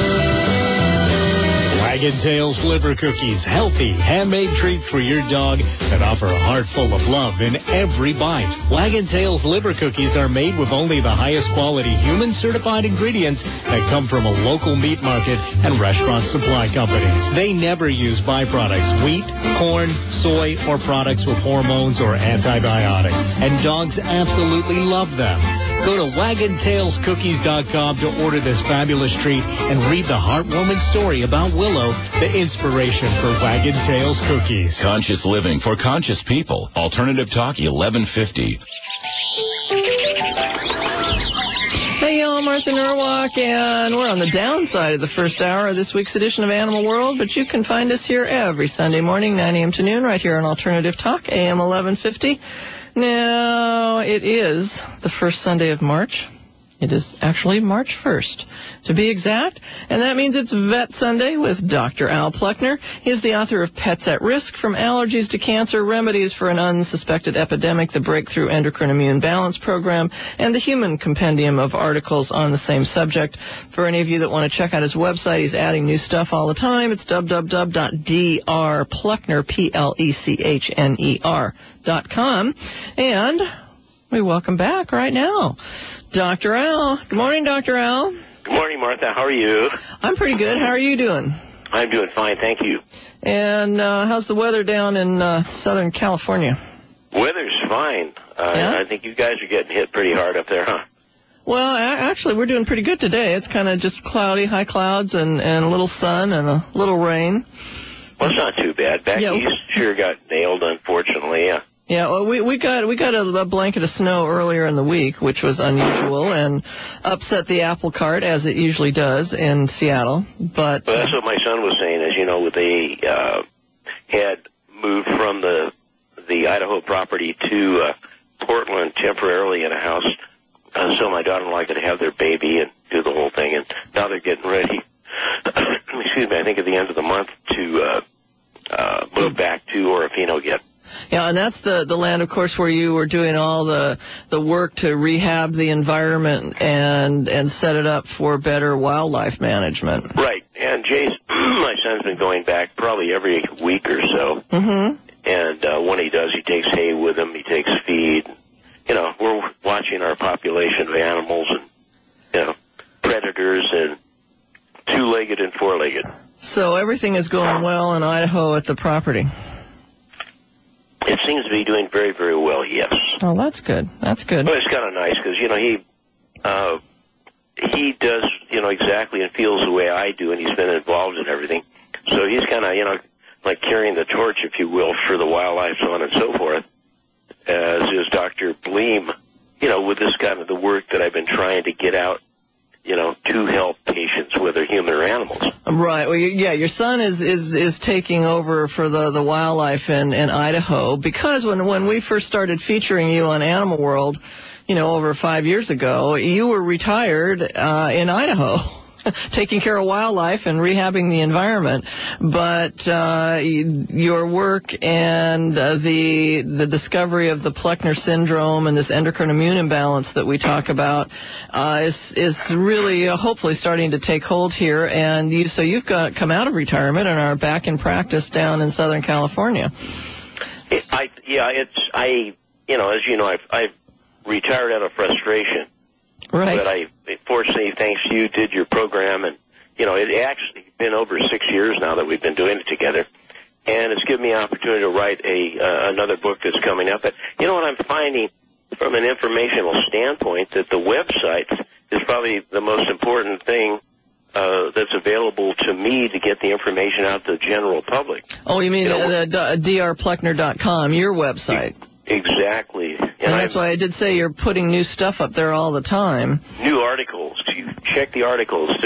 Wagon Tails Liver Cookies, healthy, handmade treats for your dog that offer a heart full of love in every bite. Wagon Tails Liver Cookies are made with only the highest quality human-certified ingredients that come from a local meat market and restaurant supply companies. They never use byproducts, wheat, corn, soy, or products with hormones or antibiotics. And dogs absolutely love them. Go to wagon tails cookies dot com to order this fabulous treat and read the heartwarming story about Willow, the inspiration for Wagon Tails cookies. Conscious living for conscious people. Alternative Talk eleven fifty. Hey, y'all, Martha Norwalk, and we're on the downside of the first hour of this week's edition of Animal World, but you can find us here every Sunday morning, nine a.m. to noon, right here on Alternative Talk, A M eleven fifty. Now, it is the first Sunday of March. It is actually March first, to be exact, and that means it's Vet Sunday with Doctor Al Pluckner. He's the author of Pets at Risk, From Allergies to Cancer, Remedies for an Unsuspected Epidemic, the Breakthrough Endocrine Immune Balance Program, and the Human Compendium of articles on the same subject. For any of you that want to check out his website, he's adding new stuff all the time. It's w w w dot d r pluckner, P L E C H N E R, dot com. And we welcome back right now Doctor Al. Good morning, Doctor Al. Good morning, Martha. How are you? I'm pretty good. How are you doing? I'm doing fine, thank you. And uh, how's the weather down in uh, Southern California? Weather's fine. Uh, Yeah? I think you guys are getting hit pretty hard up there, huh? Well, a- actually, we're doing pretty good today. It's kind of just cloudy, high clouds, and, and a little sun and a little rain. Well, it's not too bad. Back Yeah. east sure got nailed, unfortunately. Yeah. Yeah, well, we, we got we got a, a blanket of snow earlier in the week, which was unusual and upset the apple cart, as it usually does in Seattle. But Well, that's what my son was saying, is, you know, they uh, had moved from the the Idaho property to uh, Portland temporarily in a house, uh, so my daughter-in-law could have their baby and do the whole thing, and now they're getting ready, excuse me, I think at the end of the month to uh, uh, move back to Orofino again. yeah, and that's the, the land, of course, where you were doing all the the work to rehab the environment and and set it up for better wildlife management. Right, and Jason, my son's been going back probably every week or so. Mm-hmm. And uh, when he does, he takes hay with him, he takes feed. You know, we're watching our population of animals and, you know, predators and two-legged and four-legged. So everything is going well in Idaho at the property. It seems to be doing very, very well, yes. Oh, that's good. That's good. Well, it's kind of nice because, you know, he uh, he does, you know, exactly and feels the way I do, and he's been involved in everything. So he's kind of, you know, like carrying the torch, if you will, for the wildlife, so on and so forth, as is Doctor Bleem, you know, with this kind of the work that I've been trying to get out, you know, to help patients, whether human or animals. Right. Well, you, yeah, your son is, is, is taking over for the, the wildlife in, in Idaho, because when, when we first started featuring you on Animal World, you know, over five years ago, you were retired uh, in Idaho. Taking care of wildlife and rehabbing the environment, but uh, your work and uh, the the discovery of the Pluckner syndrome and this endocrine immune imbalance that we talk about uh, is is really uh, hopefully starting to take hold here. And you, so you've got come out of retirement and are back in practice down in Southern California. It, I yeah, it's I you know as you know I've I've retired out of frustration. Right. But I, fortunately, thanks to you, did your program, and, you know, it actually been over six years now that we've been doing it together, and it's given me an opportunity to write a uh, another book that's coming up. But, you know what I'm finding from an informational standpoint, that the website is probably the most important thing uh, that's available to me to get the information out to the general public. Oh, you mean you know, uh, the d r pluckner dot com, your website? Exactly. And, and that's why I did say you're putting new stuff up there all the time. New articles. You check the articles. There's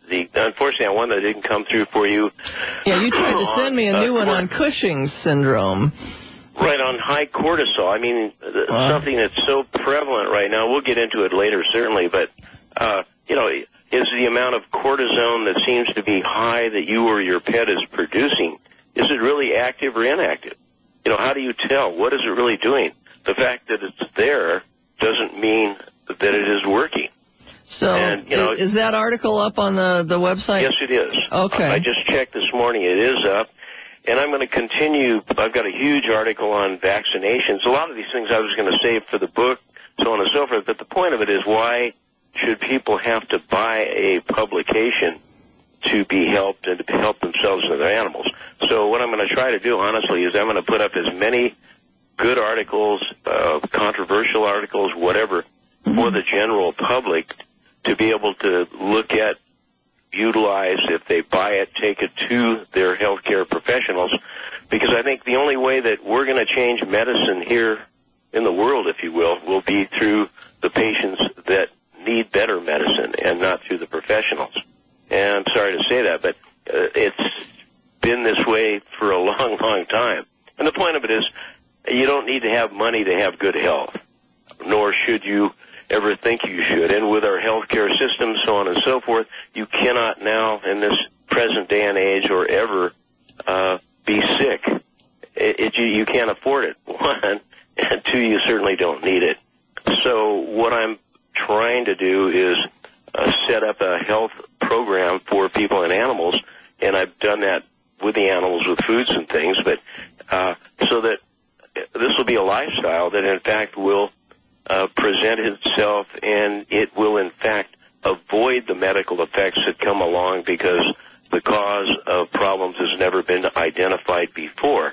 the unfortunately, one that didn't come through for you. Yeah, you tried to send me a new uh, one on Cushing's syndrome. Right, on high cortisol. I mean, uh, something that's so prevalent right now. We'll get into it later, certainly, but, uh, you know, is the amount of cortisone that seems to be high that you or your pet is producing, is it really active or inactive? You know, how do you tell? What is it really doing? The fact that it's there doesn't mean that it is working. So, and, you know, is that article up on the, the website? Yes, it is. Okay. I just checked this morning. It is up. And I'm going to continue. I've got a huge article on vaccinations. A lot of these things I was going to save for the book, so on and so forth. But the point of it is, why should people have to buy a publication to be helped and to help themselves and their animals? So what I'm going to try to do, honestly, is I'm going to put up as many good articles, uh, controversial articles, whatever, mm-hmm. for the general public to be able to look at, utilize, if they buy it, take it to their healthcare professionals, because I think the only way that we're going to change medicine here in the world, if you will, will be through the patients that need better medicine and not through the professionals. And I'm sorry to say that, but uh, it's been this way for a long, long time. And the point of it is, you don't need to have money to have good health, nor should you ever think you should. And with our healthcare system, so on and so forth, you cannot now, in this present day and age, or ever, uh, be sick. It, it, you, you can't afford it, one, and two, you certainly don't need it. So what I'm trying to do is uh, set up a health program for people and animals, and I've done that with the animals with foods and things, but uh, so that this will be a lifestyle that, in fact, will Uh, present itself, and it will, in fact, avoid the medical effects that come along because the cause of problems has never been identified before.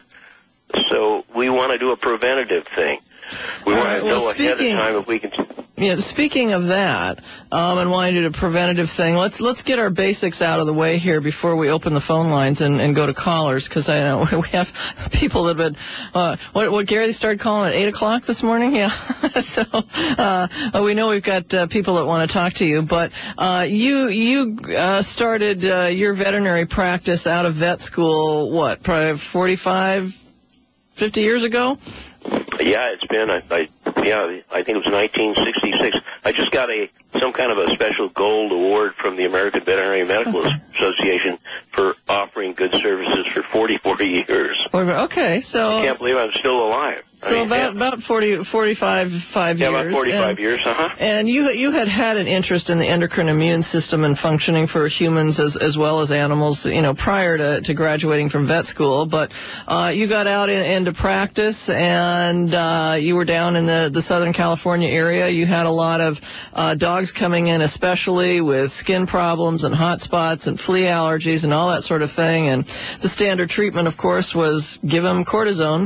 So we want to do a preventative thing. We All want right, to well, go speaking, ahead of time if we can. Yeah, speaking of that, um, and wanting to do a preventative thing, let's let's get our basics out of the way here before we open the phone lines and, and go to callers, because I know we have people that have been, uh, what, what Gary started calling at eight o'clock this morning? Yeah. so, uh, we know we've got uh, people that want to talk to you, but, uh, you, you, uh, started, uh, your veterinary practice out of vet school, what, probably forty-five, fifty years ago? Yeah, it's been, I, I, yeah, I think it was nineteen sixty-six. I just got a some kind of a special gold award from the American Veterinary Medical okay. Association for offering good services for forty-four years. Okay, so... I can't believe I'm still alive. So I mean, about yeah. about forty, forty-five, five yeah, years. about forty-five and, years, uh-huh. And you you had had an interest in the endocrine immune system and functioning for humans as as well as animals, you know, prior to, to graduating from vet school. But uh, you got out in, into practice, and uh, you were down in the, the Southern California area. You had a lot of uh, dogs coming in, especially with skin problems and hot spots and flea allergies and all that sort of thing. And the standard treatment, of course, was give them cortisone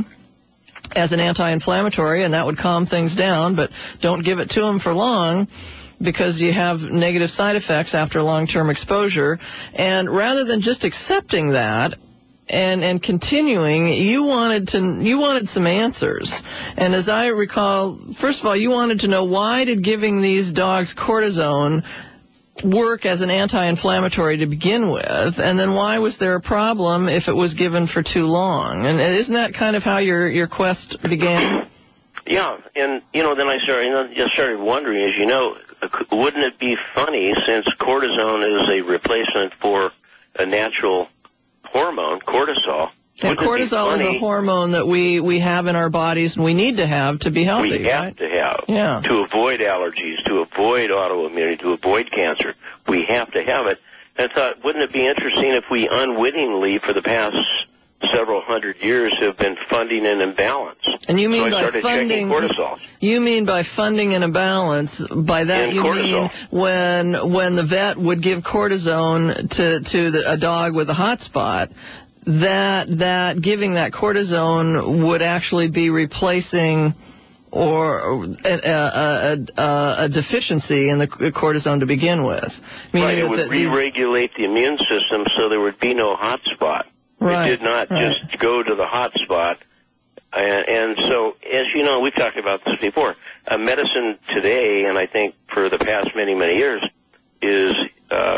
as an anti-inflammatory, and that would calm things down, but don't give it to them for long because you have negative side effects after long-term exposure. And rather than just accepting that and and continuing, you wanted to you wanted some answers. And as I recall, first of all, you wanted to know, why did giving these dogs cortisone work as an anti-inflammatory to begin with, and then why was there a problem if it was given for too long? And isn't that kind of how your your quest began? Yeah, and you know, then I started, you know, just started wondering, as you know, wouldn't it be funny, since cortisone is a replacement for a natural hormone, cortisol? And cortisol is a hormone that we, we have in our bodies and we need to have to be healthy, We have right? to have. Yeah. To avoid allergies, to avoid autoimmunity, to avoid cancer. We have to have it. And I thought, wouldn't it be interesting if we unwittingly, for the past several hundred years, have been funding an imbalance? And you mean so I by started funding, checking cortisol. You mean by funding an imbalance, by that In you cortisol. mean when, when the vet would give cortisone to, to the, a dog with a hot spot, that that giving that cortisone would actually be replacing or a, a, a, a deficiency in the cortisone to begin with. Meaning Right, it would that these, re-regulate the immune system so there would be no hot spot. Right, it did not right. just go to the hot spot. And, and so, as you know, we've talked about this before, uh, medicine today, and I think for the past many, many years, is uh,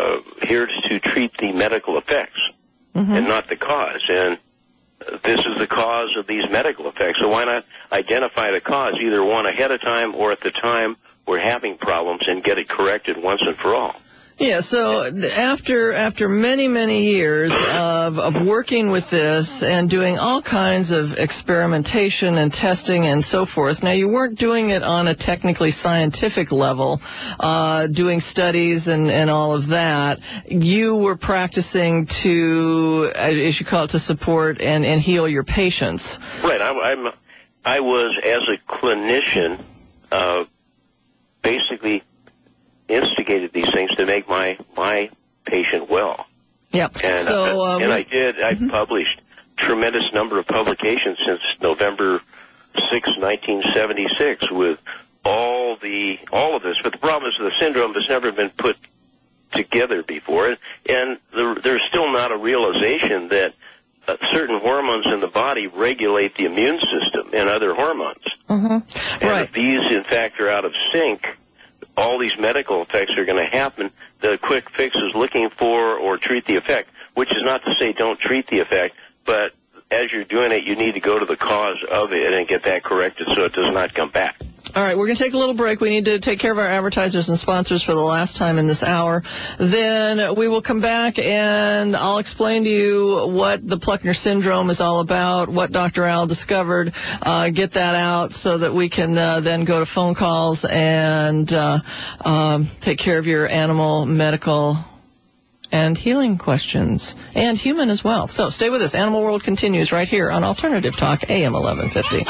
here to treat the medical effects mm-hmm. and not the cause. And this is the cause of these medical effects. So why not identify the cause, either one ahead of time or at the time we're having problems, and get it corrected once and for all? Yeah, so after after many, many years of, of working with this and doing all kinds of experimentation and testing and so forth, now you weren't doing it on a technically scientific level, uh, doing studies and, and all of that. You were practicing to, as you call it, to support and, and heal your patients. Right. I, I'm, I was, as a clinician, uh, basically instigated these things to make my my patient well. Yeah. And, so, uh, uh, and we, I did. I mm-hmm. published tremendous number of publications since November sixth, nineteen seventy-six, with all the all of this. But the problem is the syndrome has never been put together before, and, and there, there's still not a realization that uh, certain hormones in the body regulate the immune system and other hormones. Mm-hmm. And right. if these, in fact, are out of sync, all these medical effects are going to happen. The quick fix is looking for or treat the effect, which is not to say don't treat the effect, but as you're doing it, you need to go to the cause of it and get that corrected so it does not come back. All right, we're going to take a little break. We need to take care of our advertisers and sponsors for the last time in this hour. Then we will come back and I'll explain to you what the Pluckner syndrome is all about, what Doctor Al discovered, uh, get that out so that we can uh, then go to phone calls and uh, um, take care of your animal, medical, and healing questions, and human as well. So stay with us. Animal World continues right here on Alternative Talk, A M eleven fifty.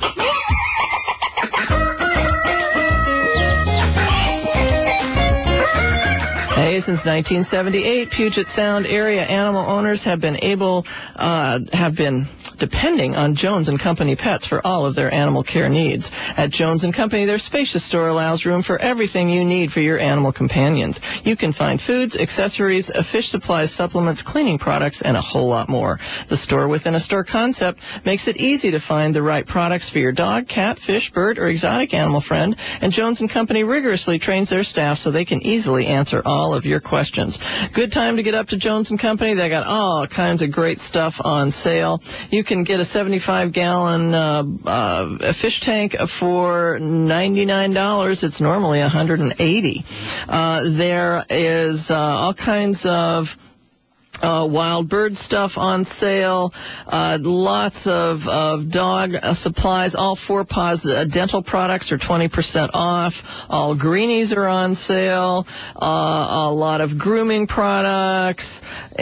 Hey, since nineteen seventy-eight, Puget Sound area animal owners have been able, uh, have been depending on Jones and Company Pets for all of their animal care needs. At Jones and Company, their spacious store allows room for everything you need for your animal companions. You can find foods, accessories, fish supplies, supplements, cleaning products, and a whole lot more. The store within a store concept makes it easy to find the right products for your dog, cat, fish, bird, or exotic animal friend, and Jones and Company rigorously trains their staff so they can easily answer all of your questions. Good time to get up to Jones and Company. They got all kinds of great stuff on sale. You can get a seventy-five gallon uh, uh, fish tank for ninety-nine dollars. It's normally one hundred eighty dollars. Uh, there is uh, all kinds of Uh, wild bird stuff on sale, uh, lots of, of dog uh, supplies. All Four Paws uh, dental products are twenty percent off. All greenies are on sale. Uh, a lot of grooming products.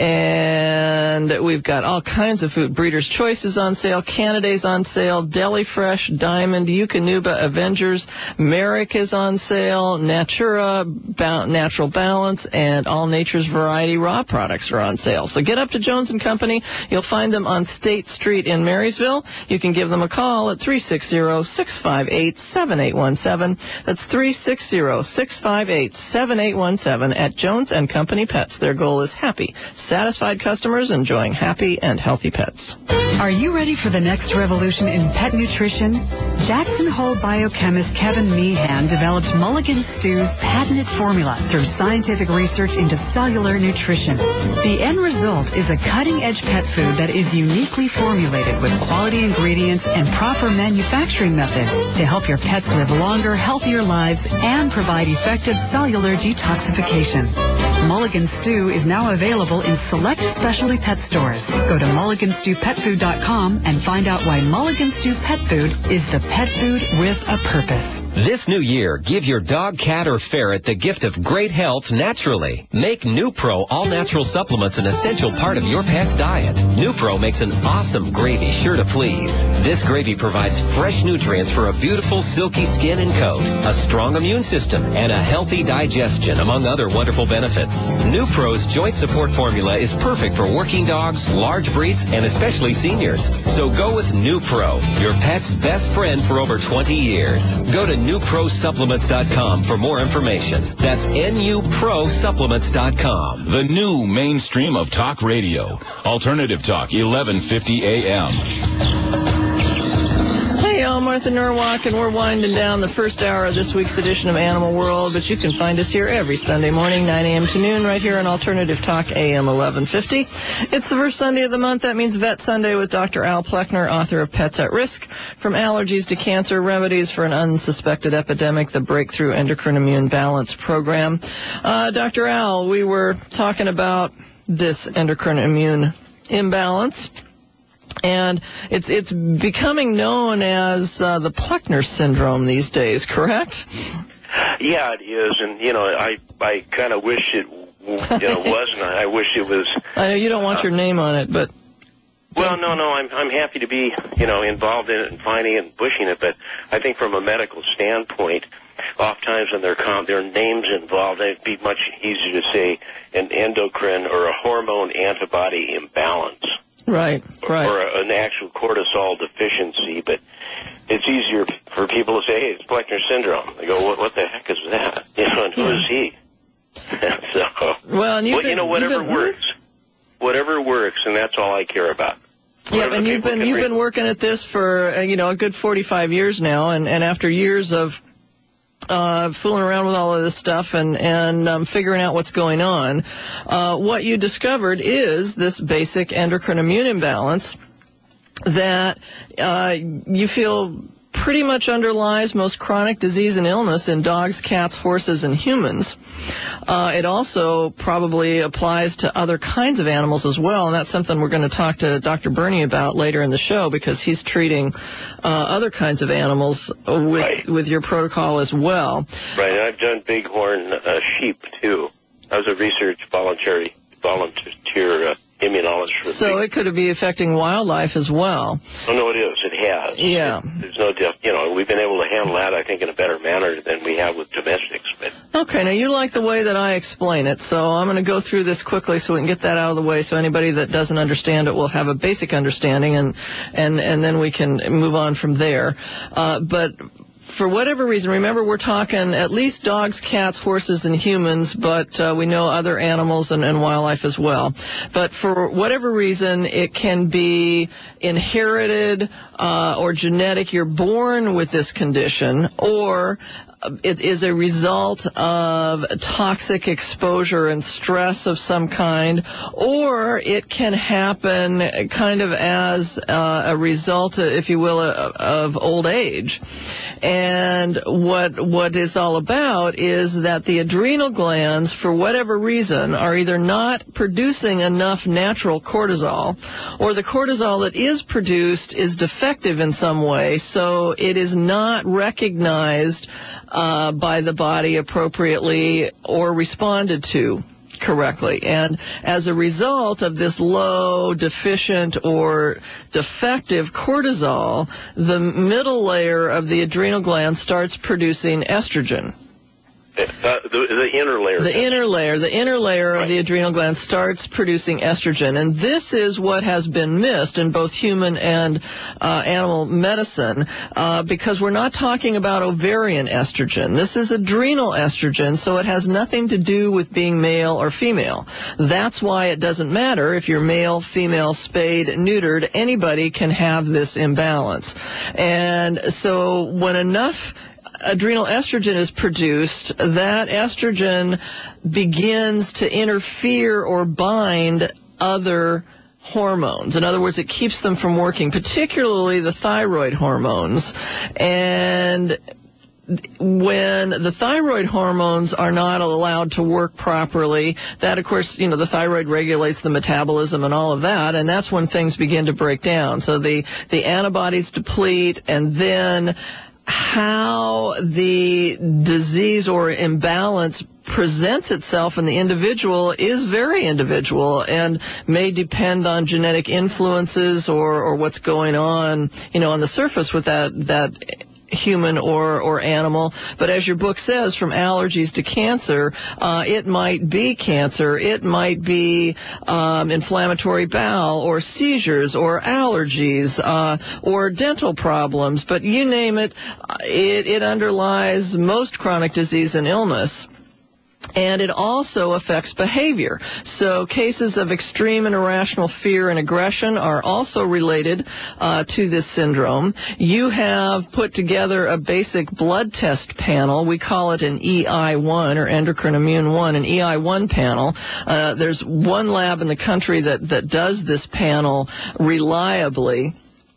And we've got all kinds of food. Breeder's Choice is on sale. Canada's on sale. Deli Fresh, Diamond, Eukanuba, Avengers, Merrick is on sale. Natura, ba- Natural Balance, and All Nature's Variety raw products are on sale. So get up to Jones and Company. You'll find them on State Street in Marysville. You can give them a call at three six zero, six five eight, seven eight one seven. That's three six zero, six five eight, seven eight one seven at Jones and Company Pets. Their goal is happy, satisfied customers enjoying happy and healthy pets. Are you ready for the next revolution in pet nutrition? Jackson Hole biochemist Kevin Meehan developed Mulligan Stew's patented formula through scientific research into cellular nutrition. The end result is a cutting-edge pet food that is uniquely formulated with quality ingredients and proper manufacturing methods to help your pets live longer, healthier lives and provide effective cellular detoxification. Mulligan Stew is now available in select specialty pet stores. Go to mulligan stew pet food dot com and find out why Mulligan Stew Pet Food is the pet food with a purpose. This new year, give your dog, cat, or ferret the gift of great health naturally. Make NuPro all-natural supplements an essential part of your pet's diet. NuPro makes an awesome gravy sure to please. This gravy provides fresh nutrients for a beautiful, silky skin and coat, a strong immune system, and a healthy digestion, among other wonderful benefits. NuPro's joint support formula is perfect for working dogs, large breeds, and especially seniors. So go with NuPro, your pet's best friend for over twenty years. Go to new pro supplements dot com for more information. That's N U pro supplements dot com. The new mainstream of talk radio. Alternative Talk, eleven fifty A M. Hey, gal, Martha Norwalk, and we're winding down the first hour of this week's edition of Animal World, but you can find us here every Sunday morning, nine a.m. to noon, right here on Alternative Talk, A M eleven fifty. It's the first Sunday of the month. That means Vet Sunday with Doctor Al Pleckner, author of Pets at Risk, From Allergies to Cancer, Remedies for an Unsuspected Epidemic, the Breakthrough Endocrine Immune Balance Program. Uh, Doctor Al, we were talking about this endocrine immune imbalance. And it's it's becoming known as uh, the Pleckner syndrome these days, correct? Yeah, it is, and you know, I I kind of wish it you know wasn't. I wish it was. I know you don't want uh, your name on it, but well, no, no, I'm I'm happy to be you know involved in it and finding it and pushing it, but I think from a medical standpoint, oftentimes when there are their names involved, it'd be much easier to say an endocrine or a hormone antibody imbalance. Right, right. Or a, an actual cortisol deficiency, but it's easier for people to say, hey, it's Pleckner syndrome. They go, what, what the heck is that? You know, and who is he? so, well, and you've well, been, you know, whatever been, works. Whatever works, and that's all I care about. Yeah, and you've been you've read. been working at this for, uh, you know, a good forty-five years now, and, and after years of Uh, fooling around with all of this stuff and, and um, figuring out what's going on, uh, what you discovered is this basic endocrine immune imbalance that uh, you feel pretty much underlies most chronic disease and illness in dogs, cats, horses, and humans. Uh, it also probably applies to other kinds of animals as well, and that's something we're going to talk to Doctor Burney about later in the show because he's treating uh, other kinds of animals with right. with your protocol as well. Right, and I've done bighorn uh, sheep, too. I was a research voluntary volunteer uh, immunologist. So it could be affecting wildlife as well. Oh, no, it is. It has. Yeah. It, there's no, you know, we've been able to handle that, I think, in a better manner than we have with domestics. But okay, now you like the way that I explain it, so I'm going to go through this quickly so we can get that out of the way so anybody that doesn't understand it will have a basic understanding, and, and, and then we can move on from there. Uh, but for whatever reason, remember we're talking at least dogs, cats, horses, and humans, but uh, we know other animals and, and wildlife as well. But for whatever reason, it can be inherited uh, or genetic. You're born with this condition, or it is a result of toxic exposure and stress of some kind, or it can happen kind of as uh, a result, if you will, of old age. And what what is all about is that the adrenal glands, for whatever reason, are either not producing enough natural cortisol, or the cortisol that is produced is defective in some way, so it is not recognized uh, by the body appropriately or responded to correctly. And as a result of this low, deficient, or defective cortisol, the middle layer of the adrenal gland starts producing estrogen. Uh, the, the inner layer. The inner layer, the inner layer right. of the adrenal gland starts producing estrogen, and this is what has been missed in both human and uh, animal medicine, uh, because we're not talking about ovarian estrogen. This is adrenal estrogen, so it has nothing to do with being male or female. That's why it doesn't matter if you're male, female, spayed, neutered. Anybody can have this imbalance, and so when enough adrenal estrogen is produced, that estrogen begins to interfere or bind other hormones. In other words, it keeps them from working, particularly the thyroid hormones. And when the thyroid hormones are not allowed to work properly, that, of course, you know, the thyroid regulates the metabolism and all of that, and that's when things begin to break down. So the, the antibodies deplete, and then how the disease or imbalance presents itself in the individual is very individual and may depend on genetic influences or, or what's going on, you know, on the surface with that, that human or, or animal. But as your book says, from allergies to cancer, uh, it might be cancer, it might be um, inflammatory bowel or seizures or allergies uh, or dental problems. But you name it, it, it underlies most chronic disease and illness. And it also affects behavior. So cases of extreme and irrational fear and aggression are also related uh, to this syndrome. You have put together a basic blood test panel. We call it an E I one, or endocrine immune one, an E I one panel. Uh, there's one lab in the country that, that does this panel reliably.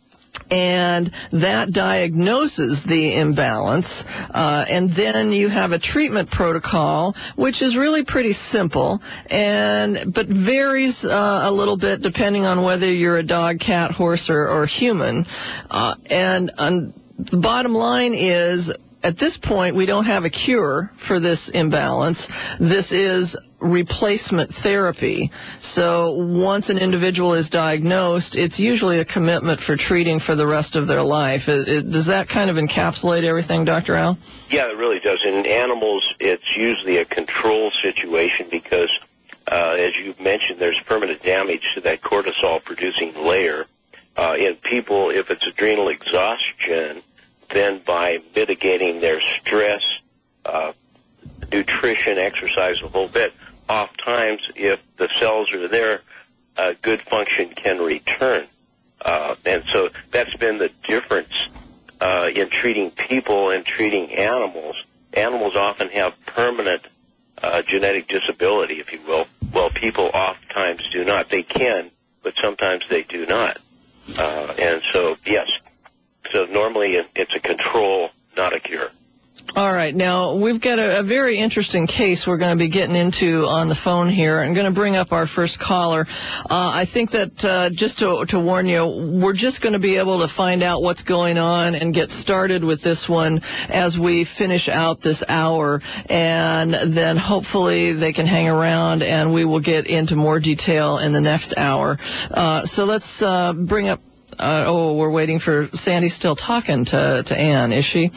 And that diagnoses the imbalance, uh, and then you have a treatment protocol, which is really pretty simple, and but varies uh, a little bit depending on whether you're a dog, cat, horse, or, or human. Uh, and um, the bottom line is, at this point, we don't have a cure for this imbalance. This is replacement therapy. So once an individual is diagnosed, it's usually a commitment for treating for the rest of their life. It, it, does that kind of encapsulate everything, Doctor Al? Yeah, it really does. In animals, it's usually a control situation because, uh, as you mentioned, there's permanent damage to that cortisol-producing layer. Uh, in people, if it's adrenal exhaustion, then by mitigating their stress, uh, nutrition, exercise a whole bit, oftentimes if the cells are there, uh, good function can return. Uh, and so that's been the difference uh, in treating people and treating animals. Animals often have permanent uh, genetic disability, if you will, while people oftentimes do not. They can, but sometimes they do not. Uh, and so, yes, so normally it, it's a control, not a cure. All right. Now, we've got a, a very interesting case we're going to be getting into on the phone here. I'm going to bring up our first caller. Uh, I think that uh, just to, to warn you, we're just going to be able to find out what's going on and get started with this one as we finish out this hour. And then hopefully they can hang around and we will get into more detail in the next hour. Uh, so let's uh, bring up, uh, oh, we're waiting for Sandy still talking to, to Ann, is she?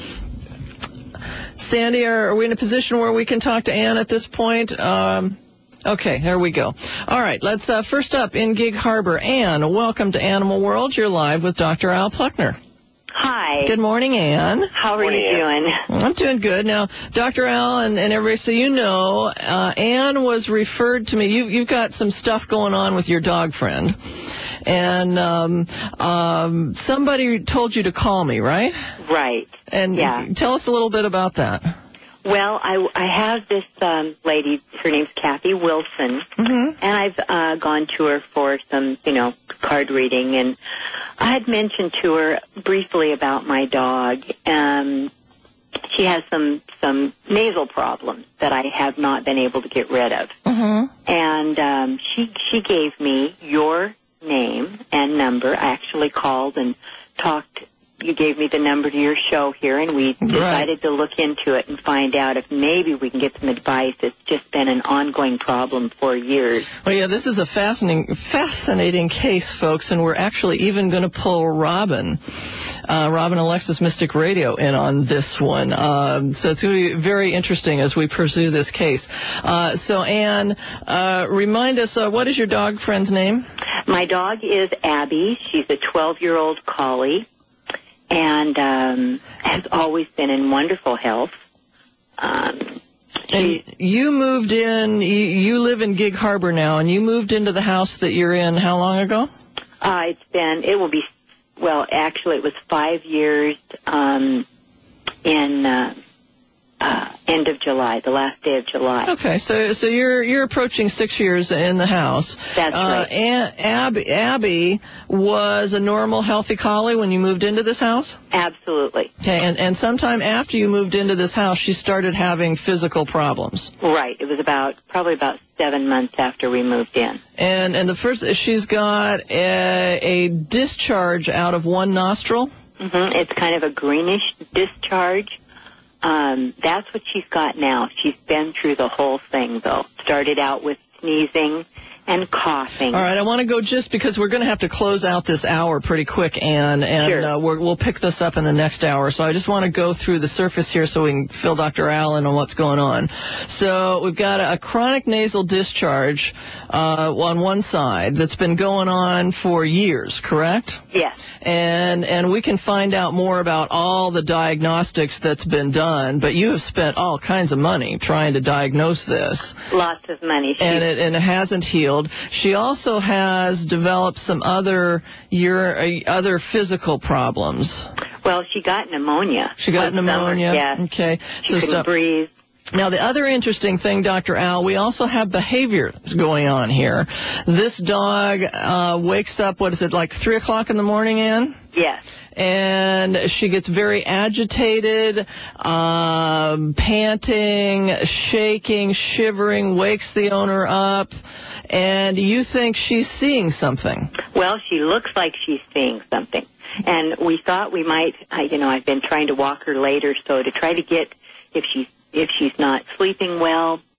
Sandy, are, are we in a position where we can talk to Ann at this point? Um, okay, there we go. All right, let's uh, first up in Gig Harbor. Ann, welcome to Animal World. You're live with Doctor Al Pluckner. Hi. Good morning, Ann. How are you doing? I'm doing good. Now, Doctor Al and, and everybody, so you know, uh, Ann was referred to me. You, you've got some stuff going on with your dog friend. And um, um, somebody told you to call me, right? Right. And yeah. Tell us a little bit about that. Well, I, I have this um, lady, her name's Kathy Wilson, mm-hmm. and I've uh, gone to her for some, you know, card reading, and I had mentioned to her briefly about my dog. Um, she has some, some nasal problems that I have not been able to get rid of. Mm-hmm. And um, she, she gave me your name and number. I actually called and talked. You gave me the number to your show here, and we decided right. to look into it and find out if maybe we can get some advice. It's just been an ongoing problem for years. Well, yeah, this is a fascinating, fascinating case, folks, and we're actually even going to pull Robin, uh, Robin Alexis Mystic Radio in on this one. Um, so it's going to be very interesting as we pursue this case. Uh, so, Ann, uh, remind us, uh, what is your dog friend's name? My dog is Abby. She's a twelve-year-old collie. And um, has always been in wonderful health. Um, and you moved in, you, you live in Gig Harbor now, and you moved into the house that you're in how long ago? Uh, it's been, it will be, well, actually it was five years um, in uh, uh, end of July, the last day of July. Okay, so so you're you're approaching six years in the house. That's right. Uh, and Abby, Abby was a normal, healthy collie when you moved into this house? Absolutely. Okay, and, and sometime after you moved into this house, she started having physical problems. Right. It was about, probably about seven months after we moved in. And and the first, she's got a, a discharge out of one nostril? Mm-hmm. It's kind of a greenish discharge. Um, that's what she's got now. She's been through the whole thing, though. Started out with sneezing, and coughing. All right, I want to go just because we're going to have to close out this hour pretty quick, Ann, and Sure. uh, we're, we'll pick this up in the next hour. So I just want to go through the surface here so we can fill Doctor Allen on what's going on. So we've got a, a chronic nasal discharge uh, on one side that's been going on for years, correct? Yes. And and we can find out more about all the diagnostics that's been done, but you have spent all kinds of money trying to diagnose this. Lots of money. She, And it, and it hasn't healed. She also has developed some other your uh, other physical problems. well, she got pneumonia. She got one pneumonia. Summer, yes. Okay. She couldn't stop- breathe. Now, the other interesting thing, Doctor Al, we also have behavior that's going on here. This dog uh, wakes up, what is it, like three o'clock in the morning, Ann? Yes. And she gets very agitated, um, panting, shaking, shivering, wakes the owner up, and you think she's seeing something. Well, she looks like she's seeing something. And we thought we might, I, you know, I've been trying to walk her later, so to try to get, if she's, if she's not sleeping well,